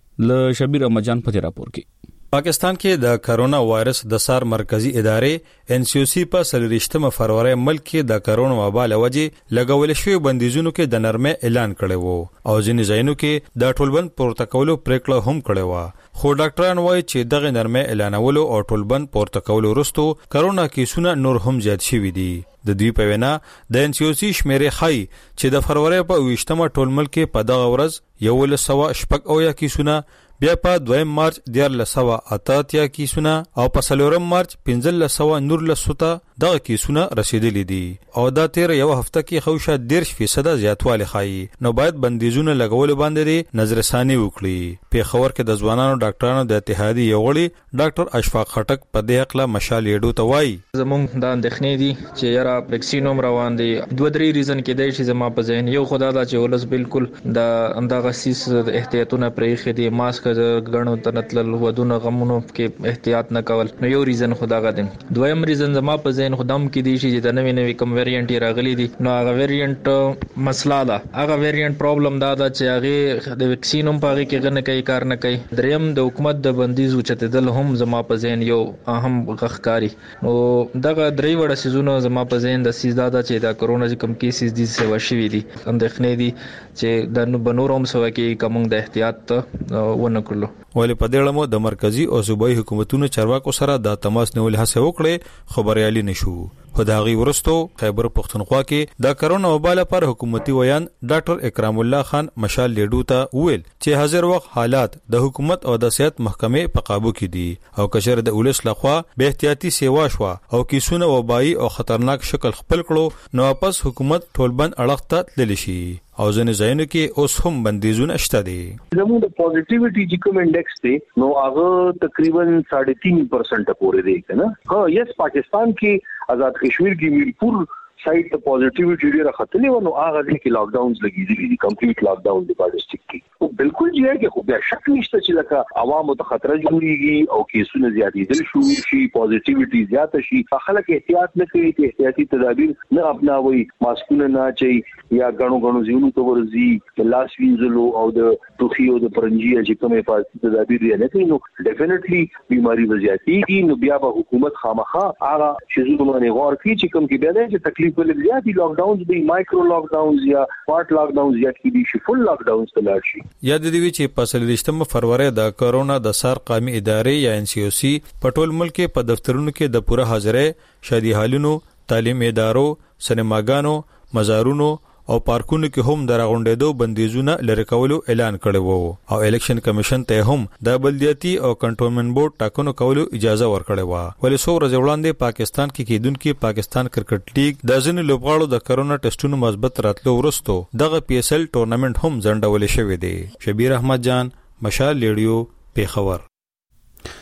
Speaker 1: ل شبیر مجان په راپور کې
Speaker 17: پاکستان کې د کرونا وایرس د سار مرکزی ادارې ان سی او سی په سلریشتمه فروری ملک کې د کرونا وبا لوجه لګول شوی بندیزونو کې د نرمه اعلان کړي وو او ځینې ځایونو کې د ټولبند پورته کولو پریکړه هم کړي و خو ډاکټران وایي چې دغه نرمه اعلانولو او ټولبند پورته کولو وروسته کرونا کیسونه نور هم زیات شوي دي د دوی په وینا د ان سی او سی شمیرې خای چې د فروری په ویشتمه ټول ملک کې په دغه ورځ یو لسوا شپږ او یا کیسونه بیا په دویم مارچ دیار لسوا اتاتیا کیسونه او په سلورم مارچ پنځل لسوا نور لسوتا دغه کیسونه رسیدلې دي او دا تیر یو هفته کې خوشه ډیر فیصد زیاتوالی خای نو باید بندیزونه لګول باندې نظر ثاني وکړي په خبر کې د ځوانانو ډاکټرانو د اتحادیې یوغړي ډاکټر اشفاق خټک په دې اقلا مشال یډو ته وایي
Speaker 4: زمونږ د اندېښنې دي چې یاره ویکسین هم روان دي دوه درې ریزن کې دی چې زما په ذهن یو خدا دا چې ولس بالکل د اندغه سیس احتیاطونه پرې خدي ماسک غړنو تنتل ودونه غمونو کې احتیاط نه کول نو یو ریزن خدا غدم دویم ریزن زما په ذهن خدام کې دی چې د نوې نوې کوم ویریانټ راغلي دي نو هغه ویریانټ مسله ده هغه ویریانټ پرابلم دا ده چې هغه د ویکسین هم پاره کې غنه کوي کار نه کوي دریم د حکومت د بندیز اوچتدل هم زما په ذهن یو اهم غخکاری نو دغه درې وړه سيزونه زما په ذهن د سیزدا ده چې د کرونا کم کیسز دي سیوا شوي دي اندېښنې دي چې د بنوروم سوا کې کوم د احتیاط ونه کړلو
Speaker 17: ولې په دې اړه د مرکزی او صوبایي حکومتونو چارواکو سره د تماس نیول هڅه وکړي خبريالي نشو خداغي ورستو خیبر پختونخوا کې د کرونا وبا لپاره حکومتي ویان ډاکټر اکرام الله خان مشال لیډو ته ویل چې حاضر وخت حالات د حکومت او د صحت محکمې په قابو کې دي او کشر د اولس لخوا به احتیاطي سیوا شو او کیسونه وبایي او خطرناک شکل خپل کړو نو واپس حکومت ټولبند اړه ته تللی شي او ځنې ځایونو کې اوس هم بندیزونه شته دي
Speaker 18: زموږ د پوزټیویټي چې کوم انډیکس دی نو هغه تقریبا ساڑھے تین پرسنٹ پورې دی کنه ها یس پاکستان کې آزاد کشمیر کې میرپور سایت ته پوزټیویټي ډیره خطرې ونه هغه دي کې لاک ډاونز لګیدلي دي کمپلیټ لاک ډاون دی په ډیسټریکټ کې او بالکل جی کې خو بیا شک نشته چې لکه عوامو ته خطر جوړیږي او کیسونه زیاتېدل شو شي پوزټیویټي زیاته شي خلک احتیاط نه کوي چې احتیاطي تدابیر نه اپناوي ماسکونه نه چي یا غنو غنو زیونو ته ورزي لاس وینځلو او د ټوخي او د پرنجي چې کومه حفاظتي تدابیر نه کوي نو ډیفینټلی بیماری وزياتيږي نو بیا به حکومت خامخا هغه شزونه باندې غور کوي چې کوم کې بیا د تکلیف ولې زیاتې لاک ډاونز دي مایکرو لاک ډاونز یا پارت لاک ډاونز یا کې دي شي فل لاک ډاونز ته لاړ شي
Speaker 17: یا د دې چې په سلریشتمه فروری د کرونا د سار قومي ادارې یا ان سی او سی په ټول ملک په دفترونو کې د پوره حاضرې شادي حالونو تعلیم ادارو سینماګانو مزارونو او پارکونو کې هم درغونډېدو بندیزونه لری کولو اعلان کړی وو او الیکشن کمیشن ته هم د بلدیاتي او کنټرولمنت بورډ ټاکنو کولو اجازه ورکړې و ولې څو ورځې وړاندې پاکستان کې کېدونکو پاکستان کرکټ لیگ د ځینې لوبغاړو د کرونا ټیسټونو مثبت راتلو ورستو دغه پی ایس ایل ټورنمنت هم ځنډول شوی دی شبیر احمد جان مشال لیډیو پیښور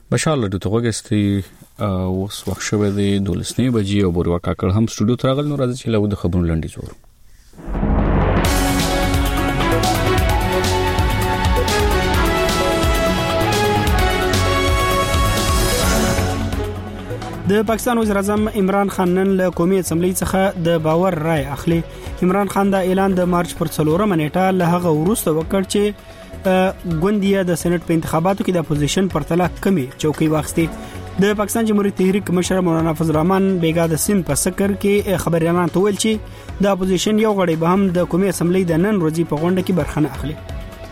Speaker 1: مشال له ته وګستي اوس وخت شوه د دولسنی بجې او بوروا کاکړ هم سټوډیو ته راغل. نو راځي چې له د خبرونو لنډي زور
Speaker 2: د پاکستان وزیر اعظم عمران خان نن له قومي اسمبلی څخه د باور رائے اخلي. عمران خان دا اعلان د مارچ پر څلورمه نیټه له هغه وروسته وکړ چې ګوندیا د سېنات په انتخاباتو کې د اپوزیشن پر تله کمی چوکۍ واخیستې. د پاکستان جمهوریت تحریک مشر مولانا فضل الرحمن بیګا د سند په سکر کې خبريالان ته ویل چې د اپوزیشن یو غړی به هم د قومي اسمبلی د نن ورځې په غونډه کې برخه نه اخلي.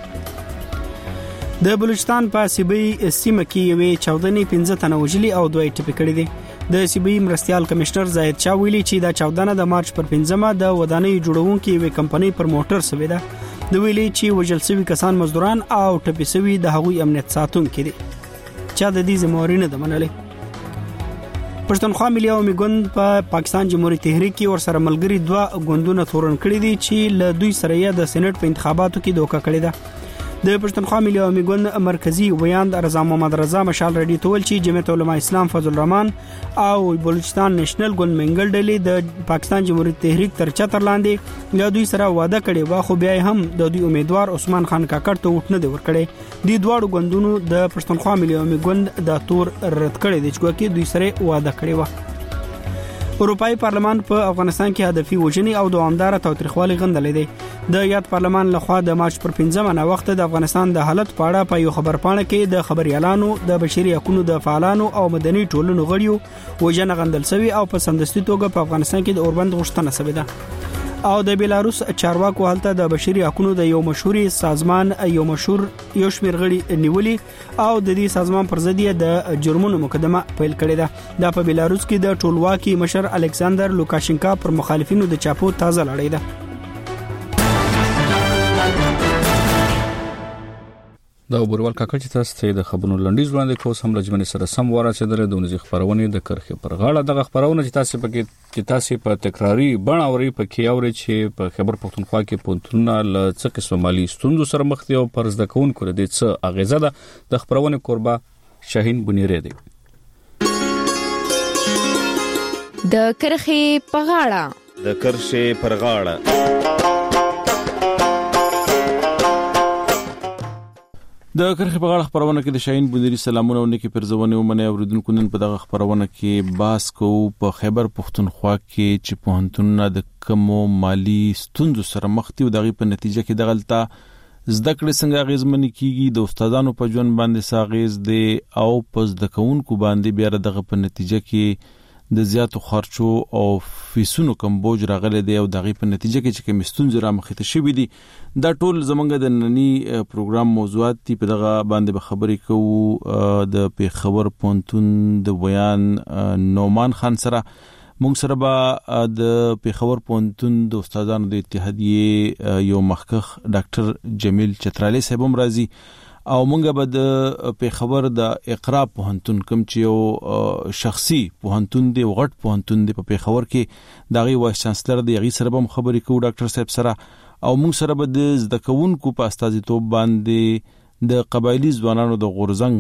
Speaker 2: د بلوچستان په سیبی سیمه کې یوې چاودنې پنځه تنه وژلي او دوه ټپي کړي دي. د سیبی مرستيال کمشنر زاهد شاه ویلي چې دا چاودنه د مارچ پر پنځمه د ودانۍ جوړونکو یوې کمپنۍ پر موټر سوي ده. د ویلي چې وژل شوي کسان مزدوران او ټپي شوي د هغوی امنیت ساتونکي دي. چا د دې ذمہواری نه ده منلې. پښتونخوا ملي عوامي ګوند په پا پاکستان جمهوریت تحریک کې ورسره ملګری دوه ګوندونه تورن کړي دي چې له دوی سره یې د سېنات په انتخاباتو کې دوکه کړې ده. د پښتونخوا ملي عوامي ګوند مرکزی ویاند رضا محمد رضا مشال رډي تول چې جمعیت علماء اسلام فضل الرحمن او بلوچستان نېشنل ګوند منګل ډلې د پاکستان جمهوریت تحریک تر چتر لاندې له دوی سره وعده کړې و، خو بیا هم د دوی امیدوار عثمان خان کاکړ ته وټ نه دی ورکړي. د دوه ګوندونو د پښتونخوا ملي عوامي ګوند د تور رد کړي د چګه دوی سره وعده کړې و. اروپאי پارلمان په افغانستان کې هدفي وژنې او دوامدار تاوتریخوالي غندلې دي. د یاد پارلمان لخوا د مارچ پر پنځمه نه وخت د افغانستان د حالت په اړه په یو خبرپاڼه کې د خبريالانو د بشري حقوقو د فعالانو او مدني ټولنو غړیو وژنه غندل شوی او په سمدستي توګه په افغانستان کې د اوربند غوښتنه شوې ده. او د بیلاروس چارواکو هلته د بشري حقوقو د یو مشهوري سازمان یو مشهور یو شمیر غړي نیولي او د دې سازمان پر ضد د جرمونو مقدمه پیل کړې ده. د په بیلاروس کې د ټولواکي مشر الکساندر لوکاشینکا پر مخالفینو د چاپو تازه لړۍ ده.
Speaker 1: دا وبروال کاکړ چې تاسو ته د خبرونو لنډیز وړاندې کوم سم لجمنې سره سم ورسېدل د ونځي خبرونه د کرخه پر غاړه دغه خبرونه چې تاسو پکې چې تاسو په تکراری بڼه اوري پکې اوري چې په خبر پښتونخوا کې پونتونه ل څه قسم مالی ستوندو سره مخ دي او پر زده کوونکو د څه اغیزه ده. د خبرونه قربا شاهین بنيره دی.
Speaker 13: د کرخه په غاړه
Speaker 19: د کرخه پر غاړه
Speaker 9: د کرخه په غاړه خبرونه کې د شاهین بنيري سلامونه او نیکی پرځونه ومنه اوریدونکو نن په دغه خبرونه کې باس کو په خیبر پښتونخوا کې چې پوهنتونونه د کمو مالی ستوندو سره مخ دي او دغه په نتیجه کې دغلطه زده کړې څنګه اغیزمن کیږي د استادانو په ژوند باندې ساغیز دي او په زده کوونکو باندې بیا دغه په نتیجه کې د زیاتو خرچو او فیسونو کم بوج راغلي دی او دغه په نتیجه کې چې کوم ستونزې را مخې ته شوې دي. دا ټول زمونږ د نننی پروګرام موضوعات دي. په دغه باندې به خبرې کوو د پیښور پونتون د بیان نومان خان سره. موږ سره به د پیښور پونتون د استادانو د اتحادیه یو مخکخ ډاکټر جمیل چترالی صاحب هم راځي او موږ به د پیښور د اقرا پوهنتون کوم چې یو شخصي پوهنتون دی غټ پوهنتون دی په پیښور کې دغه وایس چانسلر دی غي سره به خبرې کوو ډاکټر صاحب سره او موږ سره به د زده کوونکو په استازیتوب باندې د قبایلی ځوانانو د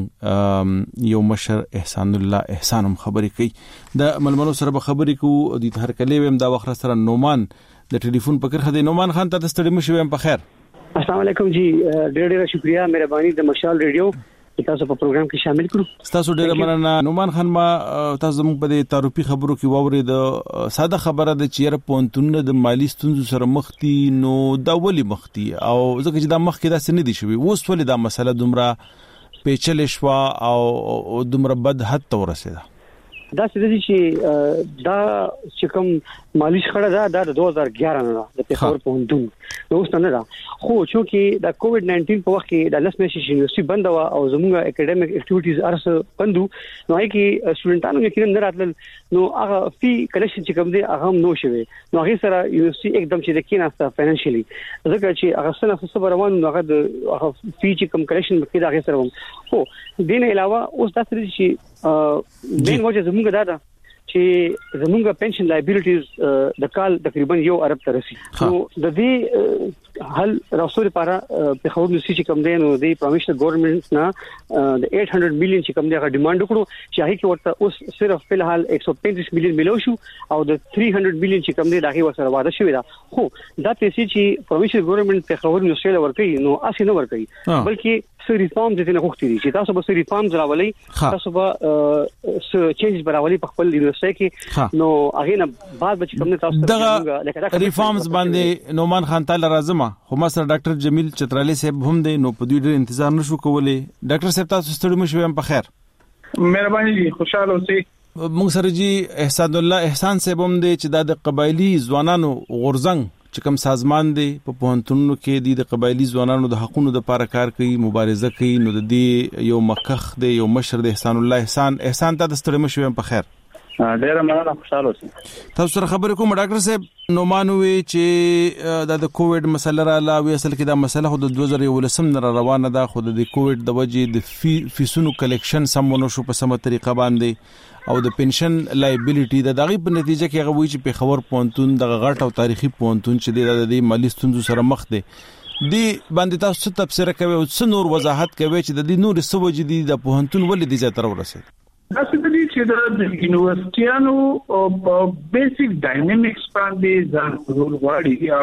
Speaker 9: غورزنګ یو مشر احسان الله احسان هم خبرې کوي. د ملمنو سره به خبرې کوو د هر کله ویم دا وخت سره نومان د ټلیفون په کرخه دی. نومان خان ته ستړي مشو ویم په خیر.
Speaker 20: السلام علیکم جی، ډېر ډېر شکریا مهرباني د مشال ریډیو تاسو په پروګرام کې شامل کړو.
Speaker 9: تاسو ډېر مننه. نومان خان ما تاسو موږ په تعارفي خبرو کې ووري د ساده خبره د چیرې پونتونه د مالی ستونزو سره مخ دي نو دا ولي مخ دي او ځکه چې دا مخ کې دا سن دي شوی اوس ولې دا مسله دومره پیچلې شو او دومره بد حد ته ورسېده.
Speaker 20: دا څه چې دا چې کوم مالی شخړه ده دا د دوه هزار اګیاره نه ده د پیښور پوهنتون نو اوس نه ده، خو چې د کووډ ناینټین په وخت کې د لس میاشتې یونیورسيټي بند و او زموږ اکیډمیک اکټیویټیز ارسه بندو نو هغه کې سټوډنټانو یقینا نه راتل نو هغه فی کلیکشن چې کوم دی هغه هم نو شوی نو هغه سره یونیورسيټي एकदम چې د کیناسته فاینانشلی ځکه چې هغه سره څه روان نو هغه د هغه فی چې کوم کلیکشن کې دا هغه سره هم خو دین علاوه اوس تاسو چې مین وجه زموږ دا ده چې زموږه پنشن لایبیلیټیز د کال تقریبا یو ارب ته رسي نو د دې حل راوستلو لپاره په خبرو نشي چې کوم دی نو د پرمیشن ګورنمنت نه د eight hundred million چې کوم دی هغه ډیماند وکړو چې هغه کې ورته اوس صرف په الحال one hundred fifty million ملو شو او د three hundred million چې کوم دی دغه ورسره وعده شوی دا خو دا پیسې چې پرمیشن ګورنمنت په خبرو نشي ورکړي نو اسی نه ورکړي بلکې سری ریفارمز دې نه غوښتي دي چې تاسو به سری ریفارمز راولي تاسو به س چینج براولي په خپل یونیورسيټي کې نو هغه نه بعد به کوم نه تاسو
Speaker 9: دغه ریفارمز باندې نومان خان تعالی راځم خو ما سره ډاکټر جمیل چترالی صاحب هم دی نو په دوی ډېر انتظار نشو کولای ډاکټر صاحب تاسو ستړي مشو هم په خیر
Speaker 21: مهرباني خوشاله اوسئ
Speaker 9: موږ سره جی احسان الله احسان صاحب هم دی چې د قبایلی ځوانانو غورزنګ چې کوم سازمان دی په پوهنتونونو کې د قبایلی ځوانانو د حقوقو د لپاره کار کوي مبارزه کوي نو د دې یو مخخ دی یو مشر د احسان الله احسان احسان ته د ستړي مشو هم په خیر
Speaker 21: ډېر مننه خوشاله اوسئ
Speaker 9: تاسو سره خبرې کوم ډاکټر صاحب نو مانوي چې د کووډ مسله را لاوي اصل کې دا مسله خو د two thousand eleven نه روانه ده خو د کووډ د وجې د فیسونو کلیکشن سمونه شو په سمه طریقه باندې او د پنشن لایبیلیټي د دغه په نتیجه کې هغه وی چې په خبر پونتون د غټ او تاریخي پونتون چې د مالی ستونزو سره مخ دي دی باندې تاسو څه تفسیر کوي او څه نور وضاحت کوي چې د دې نور څه وجې دي د پونتون ولې دي زیاتره ورسېد
Speaker 21: تاسو د دې چې د یونیورسيټیانو او بیسیک ډاینامیکس باندې ځان رول غواړي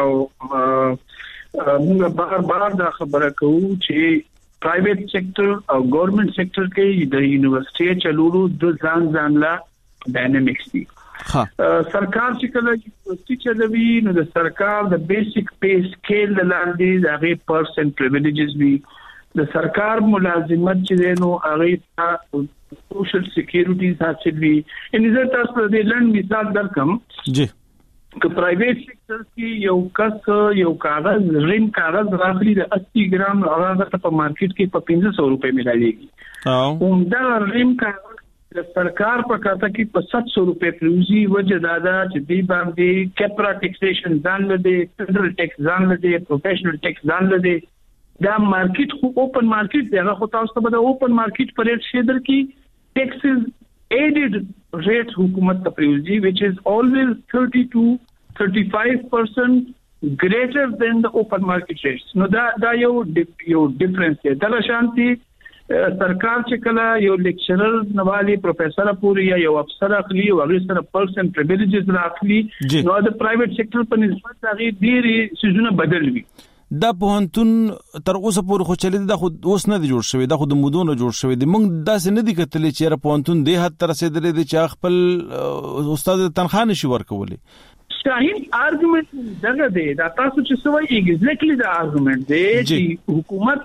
Speaker 21: او موږ بار بار دا خبره کوو چې پرایویټ سېکټر او ګورنمنت سېکټر کې د یونیورسيټي چلولو د ځان ځان لا ډاینامیکس دي سرکار چې کله یونیورسيټي چلوي نو د سرکار د بیسیک پی سکیل لاندې د هغه پرسنټ پریویلیجز وي د سرکار ملازمت چې نو هغه سوشل سکیورټي حاصل وي ان دې تاسو د لند مثال درکم
Speaker 9: جی
Speaker 21: که پرایویټ سېکټر کې یو کس یو کاغذ رین کاغذ راغلی د eighty ګرام هغه په مارکیټ کې په fifteen hundred روپے ملایږي او عمده رین کاغذ د سرکار په کاته کې په seven hundred روپے پروزي وجه دادا چې دی باندې کیپرا ټیکسیشن ځان لدی فدرل ټیکس ځان لدی پروفیشنل ټیکس ځان لدی دا مارکیټ خو اوپن مارکیټ دی هغه خو تاسو ته د اوپن مارکیټ په ریټ شیدر کې ټیکسز aided rate حکومت ته پریوزي which is always thirty to thirty-five percent greater than the open market rates نو دا دا یو یو ډیفرنس دی دا شانتي سرکار چې کله یو لیکچرر نوالي پروفیسور پوری یا یو افسر اخلي او هغه سره پرسنټ پریویلیجز راخلي نو د پرایویټ سېکټر په نسبت هغه ډېری سيزونه بدل وي
Speaker 9: دا پوهنتون تر اوسه پورې خو چلی دا خو اوس نه دی جوړ شوی دا خو د مودونو جوړ شوی دی موږ داسې نه دی کتلې چې را پوهنتون دی حد تر رسیدلې دی چې خپل استاد تنخواه نشي ورکولي
Speaker 21: شاهین ارګومنت دغه دی دا تاسو چې سوي ایگزیکټلی دا ارګومنت دی چې حکومت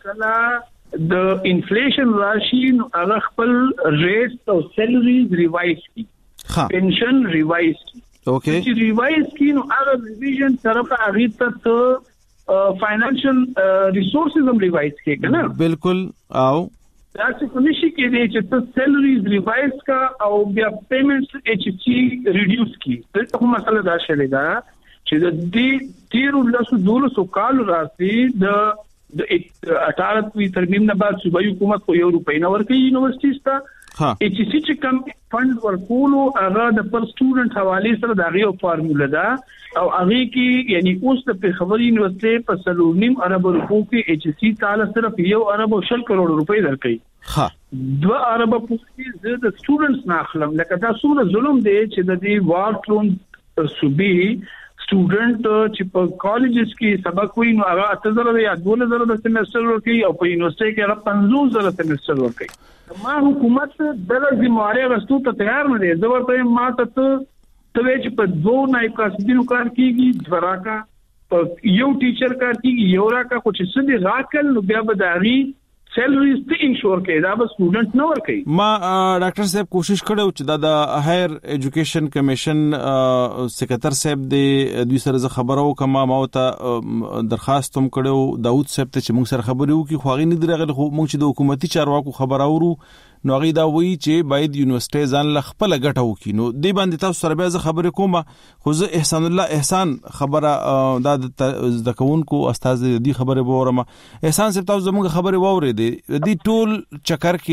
Speaker 21: کله د انفلیشن راشي نو هغه خپل ریټ او سیلریز ریوایز کړي پنشن ریوایز کړي اوکے چې ریوایز کړي نو هغه ریویژن طرف هغه ته فاینانشل ریسورسز هم ریوایز کړي کنه
Speaker 9: بالکل او
Speaker 21: دا څه کومشي کې دي چې ته سیلریز ریوایز کا او بیا پیمنټس ایچ سی ریډیوس کی ته کومه مسله دا شوه دا چې د دې تیر ولسو دولسو کال راځي د د اټارتوي ترمیم نه بعد صوبایي حکومت خو یو روپۍ نه ورکړي یونیورسيټي ته ایچ سی چې کوم فند ورکولو هغه د پر سټوډنټ حواله سره دا غي فارموله ده او هغه کې یعنی اوس د پیښور یونیورسيټي په سلورنیم ارب روپو کې ایچ سی تعالی صرف یو ارب او شل کروڑ روپۍ درکړي ها دو ارب پوښتنه زه د سټوډنټس نه اخلم لکه دا څومره ظلم دی چې د دې وارټون صوبي سټوډنټ چې په کالجز کې سبق ویني نو هغه اته زره یا دوه زره د سیمستر ورکړي او په یونیورسيټي کې هغه پنځوس زره سیمستر ورکړي ما حکومت دغه ذمہواری غوښتو ته تیار نه دی زه ورته ما ته ته چې په دوه نایب کاسبینو کار کیږي دراکا په یو ټیچر کار کیږي یو راکا خو چې سدي راکل نو بیا به داغي سیلریز ته انشور کوي دا به سټوډنټ نه ور کوي
Speaker 9: ما ډاکټر صاحب کوشش کړو چې دا د هایر ایجوکیشن کمیشن سیکریټر صاحب د دوی سره خبرو کما ما ته درخواست هم کړو داوود صاحب ته چې موږ سره خبرو کی خو غي نه درغله خو موږ چې د حکومتي چارواکو خبرو نو غي دا وی چې باید یونیورسيټي ځان ل خپل ګټه وکړي نو دی باندې تاسو سره بیا خبرې کوم خو زه احسان الله احسان خبره د ذکرونکو استاد دی خبره وورم احسان صاحب تاسو زموږ خبره ووري دی دی ټول چکر کې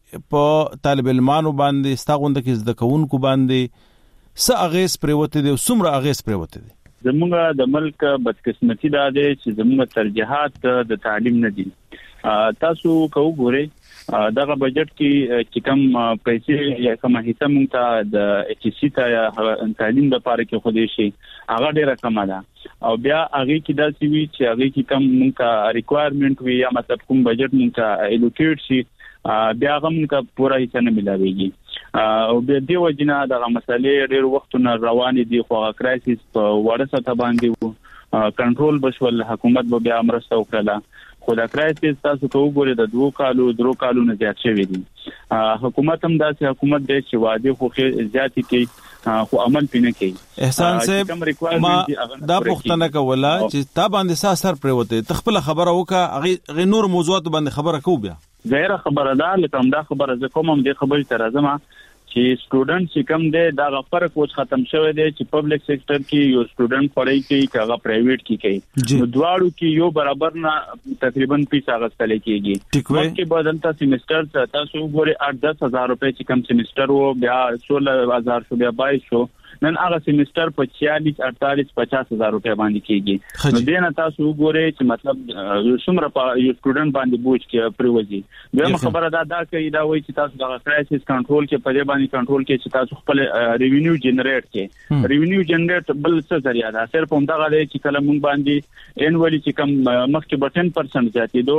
Speaker 9: په طالب علمانو باندې ستاغوند کې زده کوونکو باندې څه اغیز پریوته دي او څومره اغیز پریوته دي؟
Speaker 5: زموږ د ملک بدقسمتي دا ده چې زموږ ترجیحات د تعلیم نه دي. تاسو کو ګورئ دغه بجټ کې چې کم پیسې یا کومه حصہ مونږ ته د ایچ سی ته یا تعلیم لپاره کې خو دې شي هغه ډیره کم ده او بیا هغه کې دا سی وی چې هغه کې کم مونږ ته ریکوایرمنت وي یا مطلب کوم بجټ مونږ ته الوکیټ شي بیا هغه مونږ ته پوره حصہ نه ملاويږي او بیا دی وجنه دغه مسلې ډیر وختونه روان دي خو کرایسس په وړه سطح باندې وو کنټرول بشول حکومت به بیا امرسته وکړه خو دا کرایسس تاسو ته وګورئ د دوه کالو درو کالو نه زیات شوی دي. حکومت هم داسې حکومت دی چې وعده خو زیاتی کوي خو عمل پینې کوي.
Speaker 9: احسان صاحب ما دا پوښتنه کوله چې تا باندې څه اثر پریوته تخپل خبره وکړه غي نور موضوعات باندې خبره کو بیا
Speaker 5: ظاهر خبره ده لکه هم دا خبره زه کوم هم دې خبرې تر ازمه چې سټوډنټ چې کم دی دا فرق اوس ختم شوی دی چې پبلک سېکټر کې یو سټوډنټ پړای کوي کاغه پرایویټ کې کوي نو دواړو کې یو برابر نه تقریبا پیسې اغستل کېږي مخکې بدلتا سیمستر تاسو ګورئ آठ دس هزار روپے چې کم سیمستر وو بیا سولہ هزار شو بیا بائیس شو نن هغه سیمستر په چالیس اڑتالیس پچاس هزار روپے باندې کېږي نو دینه تاسو وګورئ چې مطلب څومره په یو سټوډنټ باندې بوج کې پریوځي دا خبره دا دا کوي دا وایي چې تاسو د کرایسس کنټرول کې په دې باندې کنټرول کې چې تاسو خپل ریوینیو جنریټ کې ریوینیو جنریټ بل څه ذریعہ ده صرف هم دا غواړي چې کله مونږ باندې انوالي چې کم مخکې به دس پرسنټ زیاتې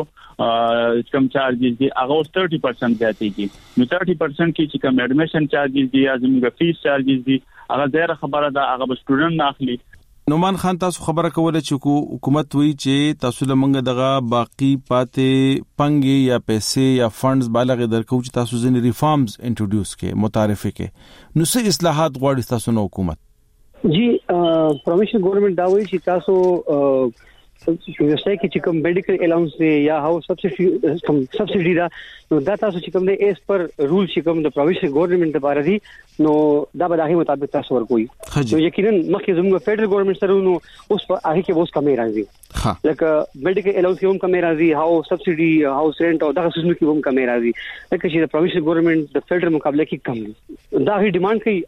Speaker 5: دو کم چارجز دي هغه تیس پرسنټ زیاتېږي نو تیس پرسنټ کې چې کم اډمیشن چارجز دي یا زموږ فیس چارجز دي هغه ډیره خبره ده هغه به سټوډنټ نه اخلي.
Speaker 9: نومان خان تاسو خبره کوله چې حکومت وی چې تاسو لمنګ دغه باقی پاتې پنګي یا پیسې یا فندز بالغ درکو چې تاسو ځین ریفارمز انټروډوس کې متعارفه کې نو څه اصلاحات غواړي تاسو نو حکومت؟
Speaker 20: جی پرووینشل ګورنمنت دا وایي چې تاسو یوسته کې چې کوم میډیکل الاونس دی یا هاو سبسيډي کوم سبسيډي دا نو دا تاسو چې کوم دی اس پر رول چې کوم د پرووینشل ګورنمنت لپاره دی نو دا به دغه مطابق تاسو ورکوي نو یقینا مخکې زموږ فدرال ګورنمنت سره نو اوس په هغه کې اوس کمې راځي لکه میډیکل الاونس هم کمې راځي هاو سبسيډي هاوس رنٹ او دغه څه کې هم کمې راځي لکه چې د پرووینشل ګورنمنت د فدرال مقابله کې کم دي دا هی ډیماند کوي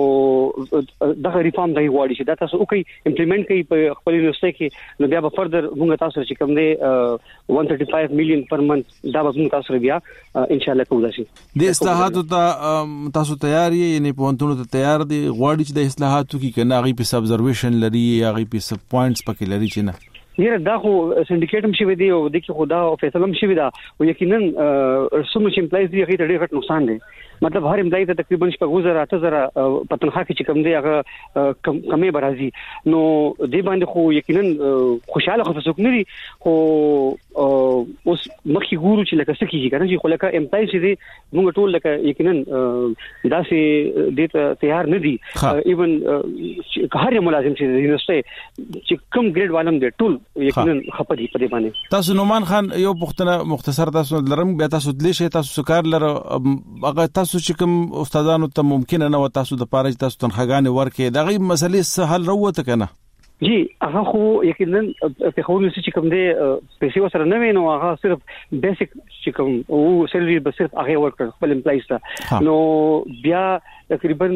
Speaker 20: او دغه ریفارم دی غواړي چې دا تاسو وکي امپلیمنٹ کوي په خپل یونیورسيټي کې نو بیا به فردر موږ تاسو چې کوم دی one hundred thirty-five million پر منث دا به موږ تاسو بیا ان شاء الله کوو شي.
Speaker 9: د اصلاحاتو ته تاسو تیار یې یعنی په انتونو ته تیار دي غواړي چې د اصلاحاتو کې کنه غي په ابزرویشن لري یا غي په پوینټس پکې لري چې نه
Speaker 20: یره دا خو سندیکیټ هم شوی دی او د کې خدا او فیصله هم شوی دا او یقینا سمو چې امپلایز دی هغه ډېر غټ نقصان دی مطلب هر امپلای ته تقریبا شپږ زره اته زره په تنخواه کې چې کم دی هغه کمې برازي نو دې باندې خو یقینا خوشاله خو څوک نه دي خو اوس مخکې ګورو چې لکه څه کیږي کنه چې خو لکه امپلای چې دی موږ ټول لکه یقینا داسې دې تیار نه دي ایون هر ملازم چې یونیورسيټي چې کم ګریډ والم دی ټول یقینا خپدي په دې باندې.
Speaker 9: تاسو نومان خان یو پوښتنه مختصر تاسو لرم بیا تاسو دلی شي تاسو سکار لره هغه تاسو چې کوم استادانو ته ممکن نه و تاسو د پاره تاسو تنخواګانې ورکې دغه مسلې څه حل وروته کنه؟
Speaker 20: جی هغه خو یقینا په خوري چې کوم دی پیسې وسره نه وینو هغه صرف بیسیک چې کوم او سیلري به صرف هغه ورکړ خپل امپلایز ته نو بیا تقریبا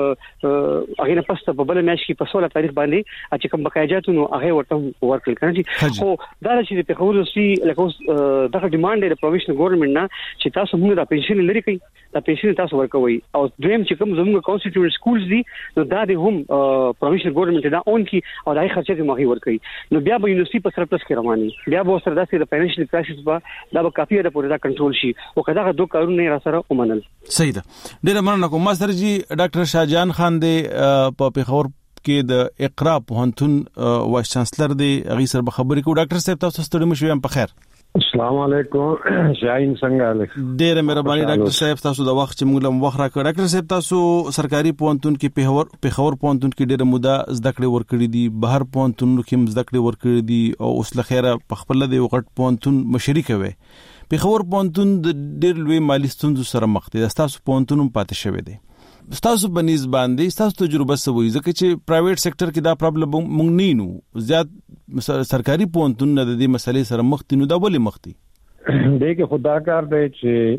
Speaker 20: هغه نه پسته په بل میاشت کې په سولہ تاریخ باندې چې کوم بقایجات نو هغه ورته ورکړل کړي خو دا چې په خوري چې لکه دغه ډیماند دی د پرووینشل ګورنمنت نه چې تاسو موږ د پنشن لري کوي د پنشن تاسو ورکوي او دویم چې کوم زموږ کانسټیټیوټ سکولز دي نو دا د هم پرووینشل ګورنمنت دا اون کی او دای خرچه کې مخې ور کوي نو بیا به یونیورسيټي په سرپلس کې رواني بیا به سره داسې د فاینانشل کرایسس په دا به کافي ده پورې دا کنټرول شي او کدا دوه کارونه را سره ومنل.
Speaker 9: صحیح ده ډیره مننه کوم ماستر جی ډاکټر شاهجان خان دی په پیښور کې د اقرا پوهنتون وایس چانسلر دی غي سره خبرې کو ډاکټر صاحب تاسو ستړي مشو یم په خیر.
Speaker 22: السلام علیکم شاهین څنګه الک
Speaker 9: ډیره مهرباني ډاکټر صاحب تاسو د وخت چې موږ لم وخت راکړ ډاکټر صاحب تاسو سرکاري پوهنتون کې پیښور پیښور پوهنتون کې ډیره موده زده کړې ورکړې دي بهر پوهنتون کې زده کړې ورکړې دي او اوس لخيره په خپل د غټ پوهنتون مشري کوي پیښور پوهنتون د ډیر لوی مالی ستونزو سره مخ دي تاسو پوهنتون پاتې شوی دی تاسو بنیز باندې تاسو تجربه سوي ځکه چې پرایویټ سېکټر کې دا پرابلم مونږ نه نو زیات سرکاري پوهنتون نه د دې مسلې سره مخ دي نو دا ولې مخ دي؟
Speaker 22: دغه خدا کار دی چې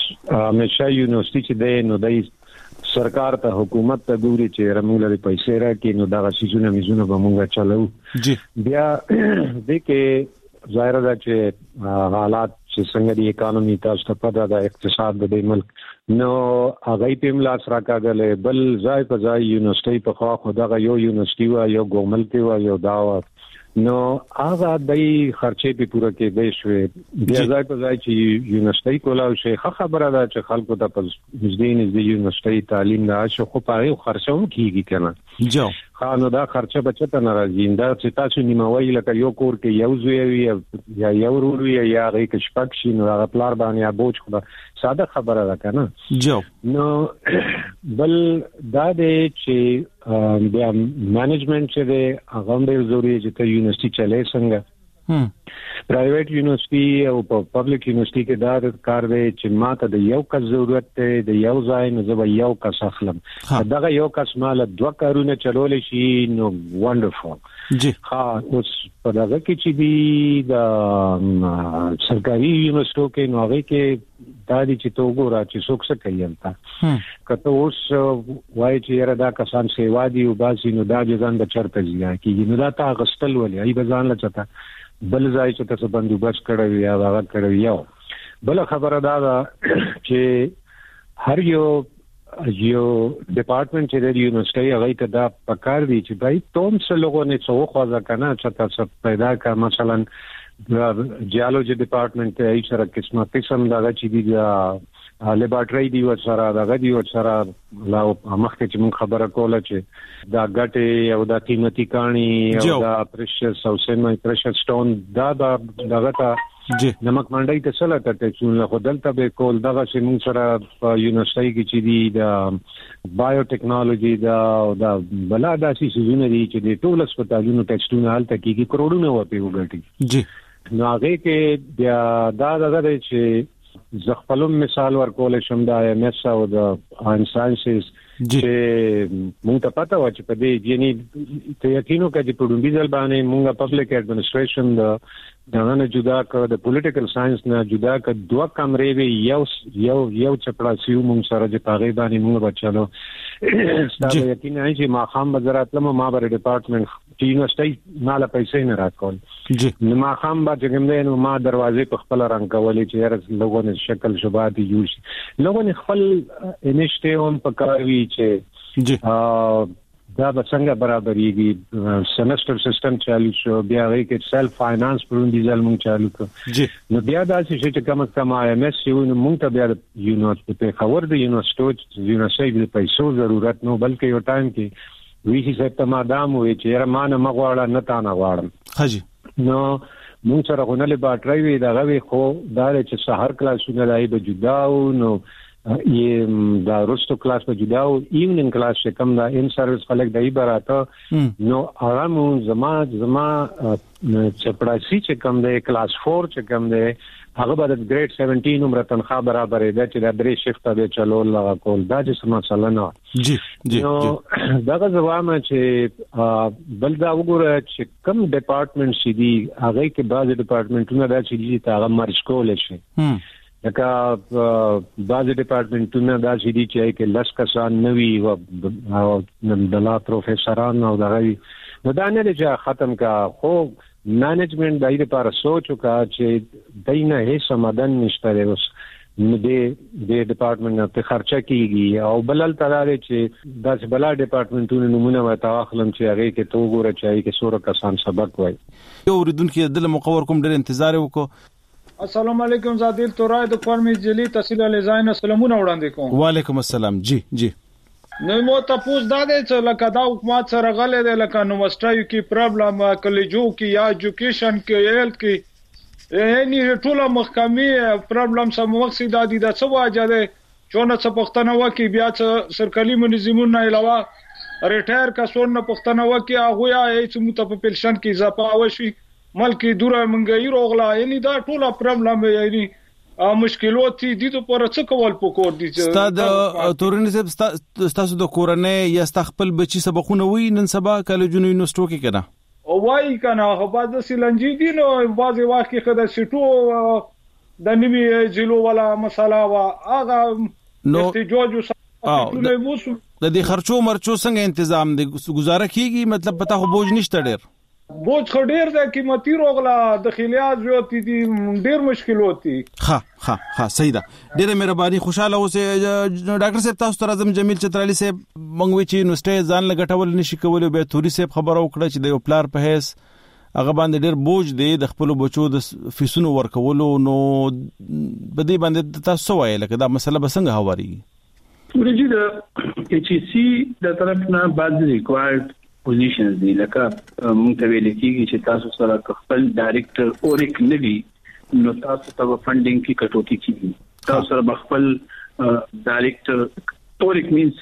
Speaker 22: همیشه یونیورسيټي چې دی نو د سرکار ته حکومت ته ګوري چې رموږ لري پیسې راکې نو دا شیزونه میزونه به مونږه چلو
Speaker 9: جی
Speaker 22: بیا د کې ظاهر ده چې حالات چې څنګه دی اکانومي تاسو ته پته ده اقتصاد د ملک نو هغه په ملاس راکاګل بل ځای په ځای یونیورسيټي په خوا خدای یو یونیورسيټي وا یو ګومل کې وا یو دا نو هغه د خرچې په پوره کې دی شوې بیا ځای په ځای چې یونیورسيټي کولاو شي خبره ده چې خلکو ته په نږدې نږدې یونیورسيټي تعلیم نه شو خو پاره خرچو کیږي کنه
Speaker 9: جو
Speaker 22: خانو دا خرچه بچته ناراضي دا چې تاسو نیموي لکه یو کور کې یو زوی وي یا یو ورور وي یا غي کې شپک شي نو هغه پلار باندې بوج خو ساده خبره ده کنه
Speaker 9: جو
Speaker 22: نو بل دا دې چې بیا مانجمنت چې دی هغه ډېر ضروري چې ته یونیورسيټي چلے څنګه
Speaker 9: هم
Speaker 22: پرایویټ یونیورسيټي او په پبلک یونیورسيټي کې دا کار دی چې ماته د یو کس ضرورت دی د یو ځای نه زه یو کس اخلم دا یو کس مال دوه کارونه چلول شي نو وانډرفول
Speaker 9: جی
Speaker 22: ها اوس په دغه کې چې دی د سرکاري یونیورسيټو کې نو هغه کې دا دي چې تو ګورا چې څوک څه کوي تا کته اوس وای چې یره دا کسان سیوا دي او باسي نو دا ځان د چرته ځیا کیږي نو دا تا غستل ولې ای بزان لچتا بل ځای چې تاسو بندوبست کړی یا هغه کړی یو بل خبره دا چې هر یو یو ډپارټمنټ چې د یونیورسيټي هغه ته دا پکار دی چې بای توم څه لوګو نه څو خو ځکه چې تاسو پیدا کا مثلا جیولوجي ډپارټمنټ ته هیڅ سره قسمه قسم دا چې دی لیبارټری دی ورسره دا غدي ورسره لا مخکې چې مون خبره کوله چې دا غټي او دا قیمتي کانی او دا پرشس او سیمي پرشس سټون دا دا دغه
Speaker 9: جی
Speaker 22: نمک منډي ته سره ته چې خو دلته به کول دغه چې مون سره په یونیورسيټي کې چې دی دا بایو ټیکنالوژي دا دا بلا داسي سيزونه دي چې د ټول هسپتالونو ټیسټونه حالت کې کروڑونه وپی وګټي
Speaker 9: جی
Speaker 22: نو هغه کې بیا دا دغه چې زخپلم مثال ورکول شم د ایم اس او د ان ساينسز چې مونږ ته پته و چې په دې یعنی ته یقینو کې چې په ډومبي ځل باندې مونږه پبلک اډمنستریشن د دغه نه جدا کړ د پولیټیکل ساينس نه جدا کړ دوه کمرې وی یو یو یو چپړاسیو مونږ سره چې پاغي باندې مونږ بچلو ستاسو یقین نه چې ما خام بزراتلم ما بر ډپارټمنټ چې یونیورسيټي مال پیسې نه راکول جی نو ما خام با چې نو ما دروازې په خپل رنگ کولې چې هر لوګو نه شکل شوبات یوش لوګو نه خپل انیشټیو هم پکاروي چې
Speaker 9: جی
Speaker 22: دا به څنګه برابرېږي سمستر سیستم چالو شو بیا غي کې سیلف فاینانس پروندي ځل مونږ چالو کړ
Speaker 9: جی
Speaker 22: نو بیا دا چې کم از کم ایم اس یو مونږ ته بیا یونیورسيټي په خبر د یونیورسيټي یونیورسيټي د پیسو ضرورت نو بلکې یو ټایم کې وی سي سپتم ادم وی چې رمانه مغواړه نه تا نه غواړم
Speaker 9: حاجی
Speaker 22: نو مونږ سره غونلې باټري وی دا غوي خو دا چې سحر کلاسونه لای به جداو نو یې دا روستو کلاس په جدا او ایوننګ کلاس چې کوم دا ان سرویس خلک دای براته نو آرام زما زما چپړاسی چې کوم دی کلاس چور چې کوم دی هغه به د ګریډ سیونټین عمر تنخواه برابرې ده چې د درې شفت به چلول لغه کول دا چې سم مثلا نه
Speaker 9: جی جی
Speaker 22: نو دا ځوامه چې بل دا وګوره چې کوم ډپارټمنټ شې دي هغه کې بعض ډپارټمنټونه دا چې دي هغه مرج کول شي لکه بعض ډپارټمنټونه دا چې دي چې کې لس کسان نوي او د لا پروفیسوران او دغه نو دا نه چې ختم کا خو مانجمنت دای لپاره سوچ وکړه چې دینه هیڅ سمادن نشته دی اوس نو د د ډپارټمنټ په خرچه کیږي او بلل تلاره چې داس بلا ډپارټمنټونو نمونه وتا اخلم چې هغه کې تو ګوره چې کې سوره کسان سبق وای
Speaker 9: یو ردونکو د مقور کوم ډېر انتظار وکړو
Speaker 6: السلام علیکم زادیل تورای د فارمی جلی تحصیل الزاین سلامونه وړاندې کوم
Speaker 9: وعلیکم السلام جی جی
Speaker 6: نو مو تاسو دا دې چې لکه دا حکومت سره غلې ده لکه نو مستایو کې پرابلم کلیجو کې یا ایجوکیشن کې هیلث کې یعنی ټول محکمې پرابلم سم مقصد دي د څه واجه ده چونه څه پښتنه وکي بیا څه سرکالي منظمونه علاوه ریټایر کسونه پښتنه وکي هغه یا هیڅ متپ پنشن کې اضافه وشي ملکی دوره منګي روغلا یعنی دا ټول پرابلم یعنی مشکلات دي ته پر څه کول پکور دي
Speaker 9: استاد تورن صاحب تاسو د کورنۍ یا استخپل بچي سبقونه وی نن سبا کالجونو یونیورسيټو کې کړه
Speaker 6: او وای کنه هو باز سیلنجی دي نو بازي واکه خدای سټو د نیمه ضلع ولا مساله وا هغه
Speaker 9: نو
Speaker 6: احتجاج وسله وسو
Speaker 9: د دې خرچو مرچو څنګه تنظیم دی گزاره کیږي مطلب پتا خو بوج نشته ډیر
Speaker 6: بوج خو ډیر د قیمتي روغلا د خلیات جوړتی دي ډیر مشکل ہوتی
Speaker 9: ها ها ها صحیح ده ډیره مهرباني خوشاله اوسه ډاکټر صاحب تاسو تر اعظم جمیل چترالی صاحب منګوي چې یونیورسيټي ځان لګټول نشي کولای به توري صاحب خبرو وکړه چې د یو پلار په هیڅ هغه باندې ډیر بوج دی د خپل بچو د فیسونو ورکولو نو بده باندې تاسو وایي لکه دا مسله به څنګه هواري
Speaker 21: ورجی د ایچ ای سی د طرف نه بعد ریکوایرډ پوزیشنز دي لکه مونږ ته ویل کېږي چې تاسو سره خپل ډایریکټر او یک نوی نو تاسو ته فندینګ کی کټوتی کیږي تاسو سره خپل ډایریکټر او یک مینز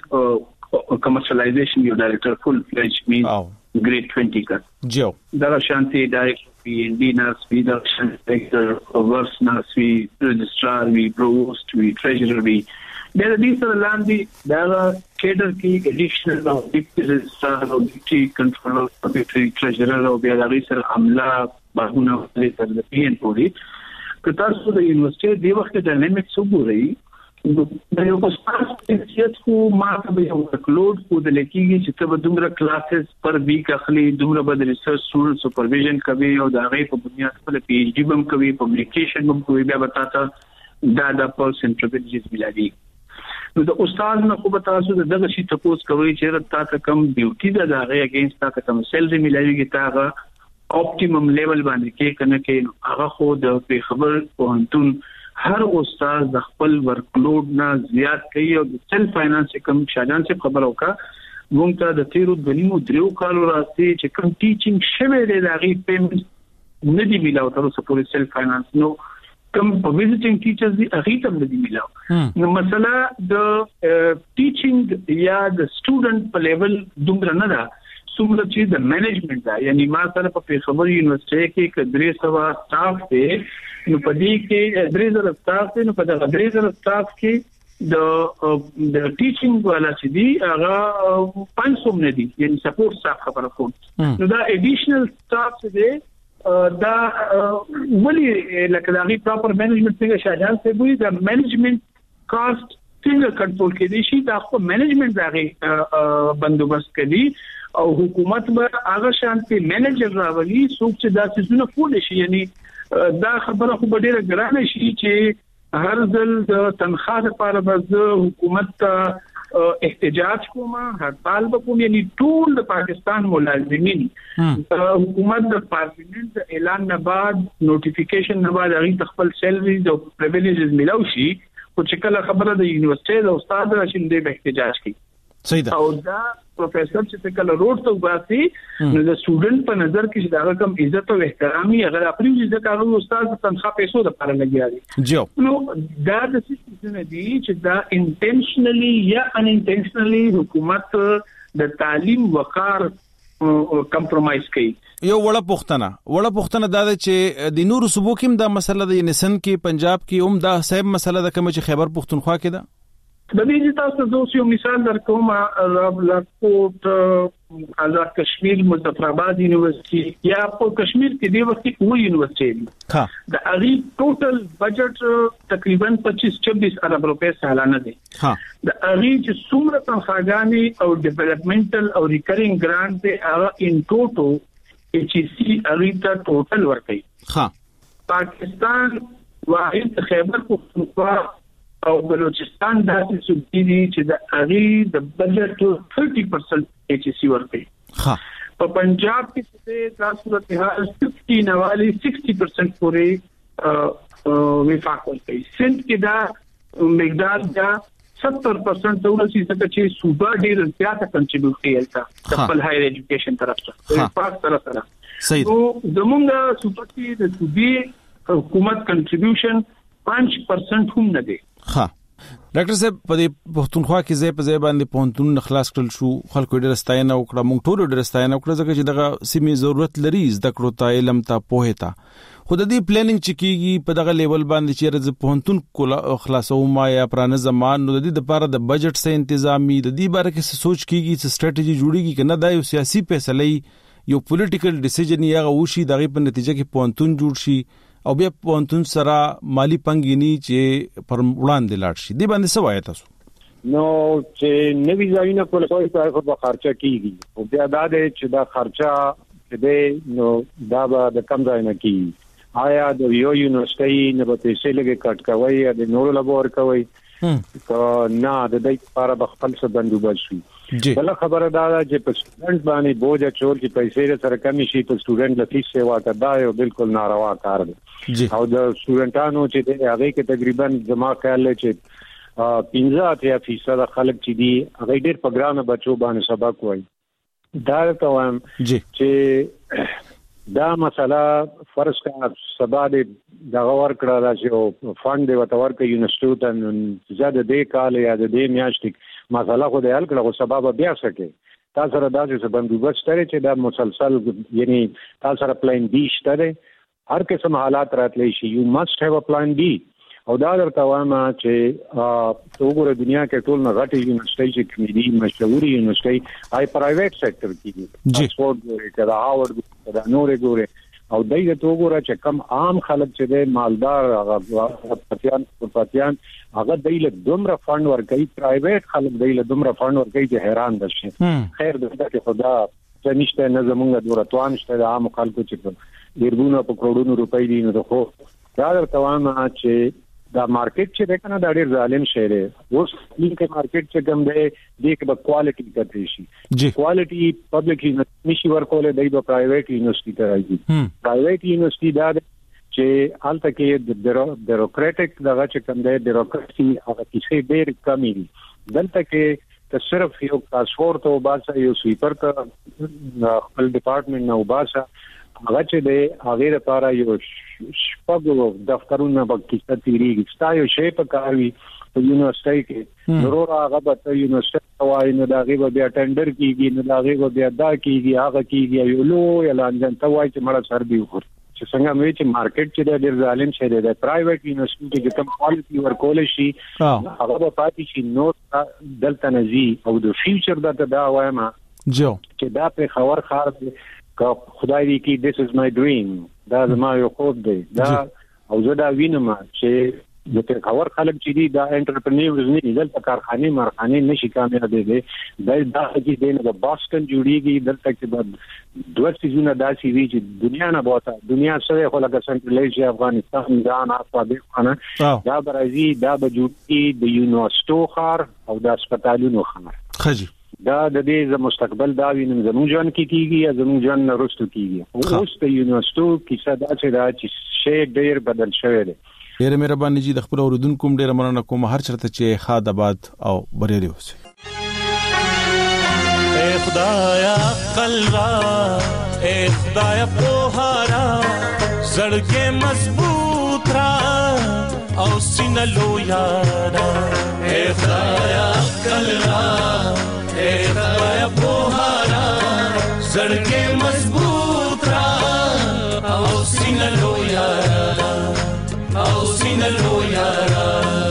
Speaker 21: کمرشلایزیشن یو ډایریکټر فل فلج مینز گریډ twenty کا
Speaker 9: جو
Speaker 21: دا شانتي ډایریکټر وی ان ډی نرس وی دا شانتي ډایریکټر ورس نرس وی رجسترار وی پرووست وی ټریجرر وی د دې سره لاندې دا کېډر کې اډیشنل او ډیپټي رجسترار او ډیپټي کنټرولر او ډیپټي ټریجرر او بیا د سره عمله باغونه لري تر د پی ان پوری که تاسو د یونیورسيټي دی وخت د ډاینامیکس وګورئ د یو پاس پنسیت خو ماته به یو ورکلوډ کو د لکېږي چې ته به دومره کلاسز پر ویک اخلي دومره به د ریسرچ سټوډنټ سپرویژن کوي او د هغه په بنیاد خپل پی ایچ ډي بم کوي پبلیکیشن بم کوي بیا به تاسو دا د پرس انټرپریټیز ملایي نو د استاد نه خو به تاسو دغه شی تاسو کوي چې تاسو کم ډیوټي دا دغه اگینست تاسو کم سیلري ملایوي تاغه اپټیمم لیول باندې کې کنه کې هغه خو د خبر پوهنتون هر استاد د خپل ورکلوډ نه زیات کوي او د سیلف فاینانس کم شاجان څخه خبر وکا مونږ ته د تیرو دنیمو دریو کالو راځي چې کوم ټیچینګ شوه د هغه پیمنټ نه دی ملاو تر اوسه پورې سیلف فاینانس نو کوم په ویزټینګ ټیچرز دی هغه ته نه دی ملاو نو مثلا د ټیچینګ یا د سټوډنټ په لیول دومره نه ده څومره چې د مینجمنت دا یعنی ما سره په خبر یونیورسيټي کې کډري سوا سټاف دی نو په دې کې درې زره سټاف دی نو په دغه درې زره سټاف کې د د ټیچینګ والا چې دی هغه پنځه سو نه دی یعنی سپورټ سټاف خبره کوم نو دا اډیشنل سټاف دی دا ولی لکه دا غي پراپر مینجمنت څنګه شاجان څه وي دا مینجمنت کاست څنګه کنټرول کړي شي دا خو مینجمنت دا غي بندوبست کړي او حکومت به هغه شانتي مینیجر راولي څوک چې دا څه کول شي یعنی دا خبره خو ډیره ګرانه شي چې هر ځل د تنخواه لپاره به حکومت ته احتجاج کوما هړتال وکوم یعنی ټول د پاکستان ملازمین حکومت د پارلیمنت د اعلان نه بعد نوټیفیکیشن نه بعد هغه خپل سیلریز او پریویلیجز ملاوي شي او چې کله خبره د یونیورسيټي او استاد راشي د احتجاج کوي
Speaker 9: صحیح ده
Speaker 21: او دا پروفیسور چې کله روډ ته وباسي نو د سټوډنټ په نظر کې دا کوم عزت او احترامي اگر خپل عزت هغه استاد تنخواه پیسو د لپاره لګیاري
Speaker 9: جو
Speaker 21: نو دا د څه دي چې دا انټنشنلی یا ان انټنشنلی حکومت د تعلیم وقار کمپرمایز کوي
Speaker 9: یو وړه پښتنه وړه پښتنه دا چې د نورو صوبو کې دا مسله د نسن کې پنجاب کې هم دا صاحب مسله د کوم چې خیبر پښتونخوا کې ده
Speaker 21: د دې تاسو دوه یو مثال درکوم لاکوټ آزاد کشمیر مظفر آباد یونیورسيټي یا په کشمیر کې دی وخت کې یونیورسيټي ها د اغي ټوټل بجټ تقریبا پچیس چوبیس ارب روپے سالانه دی ها د اغي چې څومره تنخواګانی او ډیولپمنټل او ریکرینګ ګرانټ دی هغه ان ټوټو ایچ ای سی اغي ته ټوټل ورکړي ها پاکستان واحد خیبر پختونخوا او بلوچستان داسې صوبې دي چې د اغي د بجټ thirty percent ایچ سی ورکړي ها په پنجاب کې چې تاسو ته حال fifty نوالی sixty percent پورې وفاق ورکړي سند کې دا مقدار دا seventy percent ورسې چې صوبه ډېر زیاته کنټریبیوټ کوي تاسو خپل هایر ایجوکیشن طرف ته وفاق طرف سره صحیح نو زمونږ صوبه کې د صوبې حکومت کنټریبیوشن five percent هم نه دی
Speaker 9: ها ډاکټر صاحب په دې پښتونخوا کې ځای په ځای باندې پونتون خلاص کړل شو خلکو ډېر ستاینه وکړه موږ ټول ډېر ستاینه وکړه ځکه چې دغه سیمې ضرورت لري زده کړو ته علم ته پوهه ته خو د دې پلانینګ چې کیږي په دغه لیول باندې چې رز پونتون کولا خلاصو ما یا پرانه زمان نو د دې لپاره د بجټ سه تنظیمي د دې باره کې سوچ کیږي چې سټریټجی جوړیږي کنه دا یو سیاسي فیصله یو پولیټیکل ډیسیژن یا غوشي دغه په نتیجه کې پونتون جوړ شي او بیا پونتون سره مالی پنګینی چې پر وړاندې لاړ شي دی باندې څه وایي تاسو؟
Speaker 22: نو چې نوی ځایونه کول کوي په خو خرچه کیږي او بیا دا چې دا خرچه چې دی نو دا به د کم ځای نه کیږي آیا د یو یونیورسيټي نه به پیسې لګي کټ کوي یا د نورو لابور کوي که نه د دې لپاره به خپل څه بندوبست شي بل خبره دا چې په سټوډنټ باندې بوج چور چې پیسې سره کمی شي په سټوډنټ د فیس سیوا ته دا یو بالکل ناروا کار دی او د سټوډنټانو چې د هغه کې تقریبا جمع کړل چې پنځه اتیا فیصد خلک چې دي هغه ډېر په ګرانه بچو باندې سبق وایي دا ته وایم چې دا مسله فرض کا سبا د دغه ورکړه راځي فند دی وته ورکه یونیورسيټي ته زیاده دی کال یا د دې میاشتې مسله خو د حل کړه سبب بیا سکے تاسو سره دا چې بندوبست لري چې دا مسلسل یعنی تاسو سره پلان بي شته هر قسم حالات راتلی شي یو مست هاف ا پلان بي او دا درته وایم چې وګوره دنیا کې ټول نه غټي یونیورسيټي چې کمیډي مشهوري یونیورسيټي آی پرایویټ سېکټر کې دي اکسفورد ګوري کدا هاورډ کدا نورې ګوري او دایته تو وګوره چې کم عام خلک چې د مالدار هغه پاتیان پاتیان هغه دایله دومره فند ورکړي پرایویټ خلک دایله دومره فند ورکړي چې حیران دي خیر دغه چې خدا چې نشته نه زمونږ دورتوان شته د عام خلکو چې ډیرونه په کروڑونو روپۍ دي نو خو دا درته وایم چې دا مارکیټ چې ده کنه دا ډېر ظالم شی دی اوس لیکه مارکیټ چې کوم دی د کې به کوالټي کتلی شي کوالټي پبلک نشي ورکول دی په پرایویټ یونیورسيټي ته راځي پرایویټ یونیورسيټي دا چې حالت کې د بیروکراټیک دغه چې کوم دی بیروکراسي هغه کیسې ډېر کمی دي دلته کې ته صرف یو پاسپورت او باسه یو سویپر ته خپل ډپارټمنټ نه وباسه هغه چې دی هغه لپاره یو شپږ دفترونه پکې تیریږي ستایو شی په کاروي په یونیورسيټي کې ضرور هغه به یونیورسيټي وای نه دا غي به ټندر کیږي نه دا غي به دا کیږي هغه کیږي یو لو اعلان جنته وای چې مړه سر دی خور چې څنګه مې چې مارکیټ چې ډېر ظالم شي دی د پرایویټ یونیورسيټي کې کوم کوالټي ورکول شي هغه به پاتې شي نو دلته نزي او د فیوچر د دا وایم جو چې دا په خبر خار که خدای دې کې this is my dream دا زما یو خوب دی دا او زه دا وینم چې د تکور خلک چې دي دا انټرپرینورز نه دي دلته کارخانه مارخانه نشي کامیاب دي دا دا چې دینه د بوسټن جوړیږي دلته کې د دوه سيزونه داسي وی چې دنیا نه بوته دنیا سره خو لکه سنټرل ایشیا افغانستان ایران افغانستان دا برازي دا به جوړي د یونیورسيټو خار او د هسپتالونو خار
Speaker 9: خجي
Speaker 22: دا د دې مستقبل دا وینم زموږ جان کې کیږي یا زموږ جان نرستو کیږي اوس د یونیورسيټو کیسه دا چې دا چې شی ډېر بدل شوی دی
Speaker 9: ډېر مهرباني جی د خپل اوریدونکو ډېر مننه کوم هر چرته چې خاد آباد او بریالي اوسئ
Speaker 3: اے خدایا قلبا اے خدایا پوهارا زړګي مضبوط را او سینه لو یارا اے خدایا قلبا اے خدایا پوهارا زړګي مضبوط را او سینه لو یارا او سینه لو یارا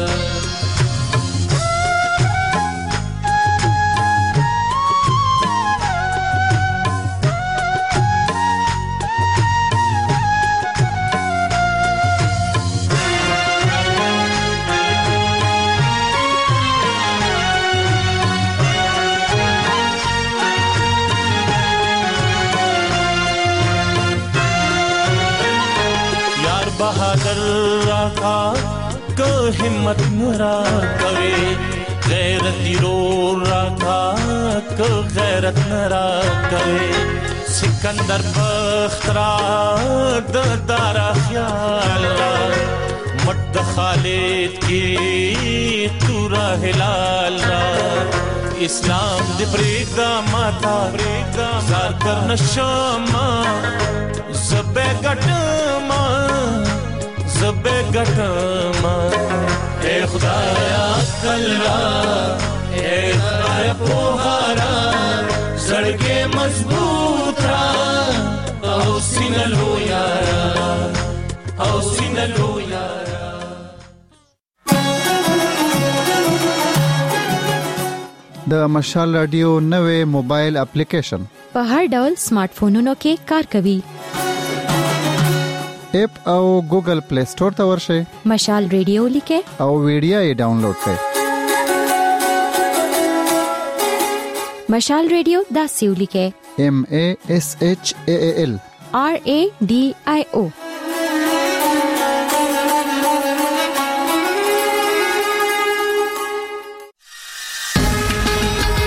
Speaker 3: बहादुर राखा को हिम्मत नरा कवे गैरती रो राखा को गैरत नरा कवे सिकंदर बख्तरा दारा ख्याल मट खालिद की तूरा हिलाल इस्लाम दे प्रेदा माता प्रेदा जार कर नशमा ज़बे गटमा ज़बे गटमा ए खुदाया कलरा ए खुदाया पोहारा सड़के मजबूत रा औ सिनलो यारा औ सिनलो यारा
Speaker 12: د مشال رادیو نوې موبایل اپلیکیشن
Speaker 13: په هر ډول سمارټ فونونو کې کار کوي.
Speaker 12: اپ او ګوګل پلی سٹور ته ورشئ.
Speaker 13: مشال ریډیو لیکه
Speaker 12: او ویډیو یې ډاونلوډ کړئ.
Speaker 13: مشال ریډیو دا سیو لیکه
Speaker 12: M A S H A A L
Speaker 13: R A D I O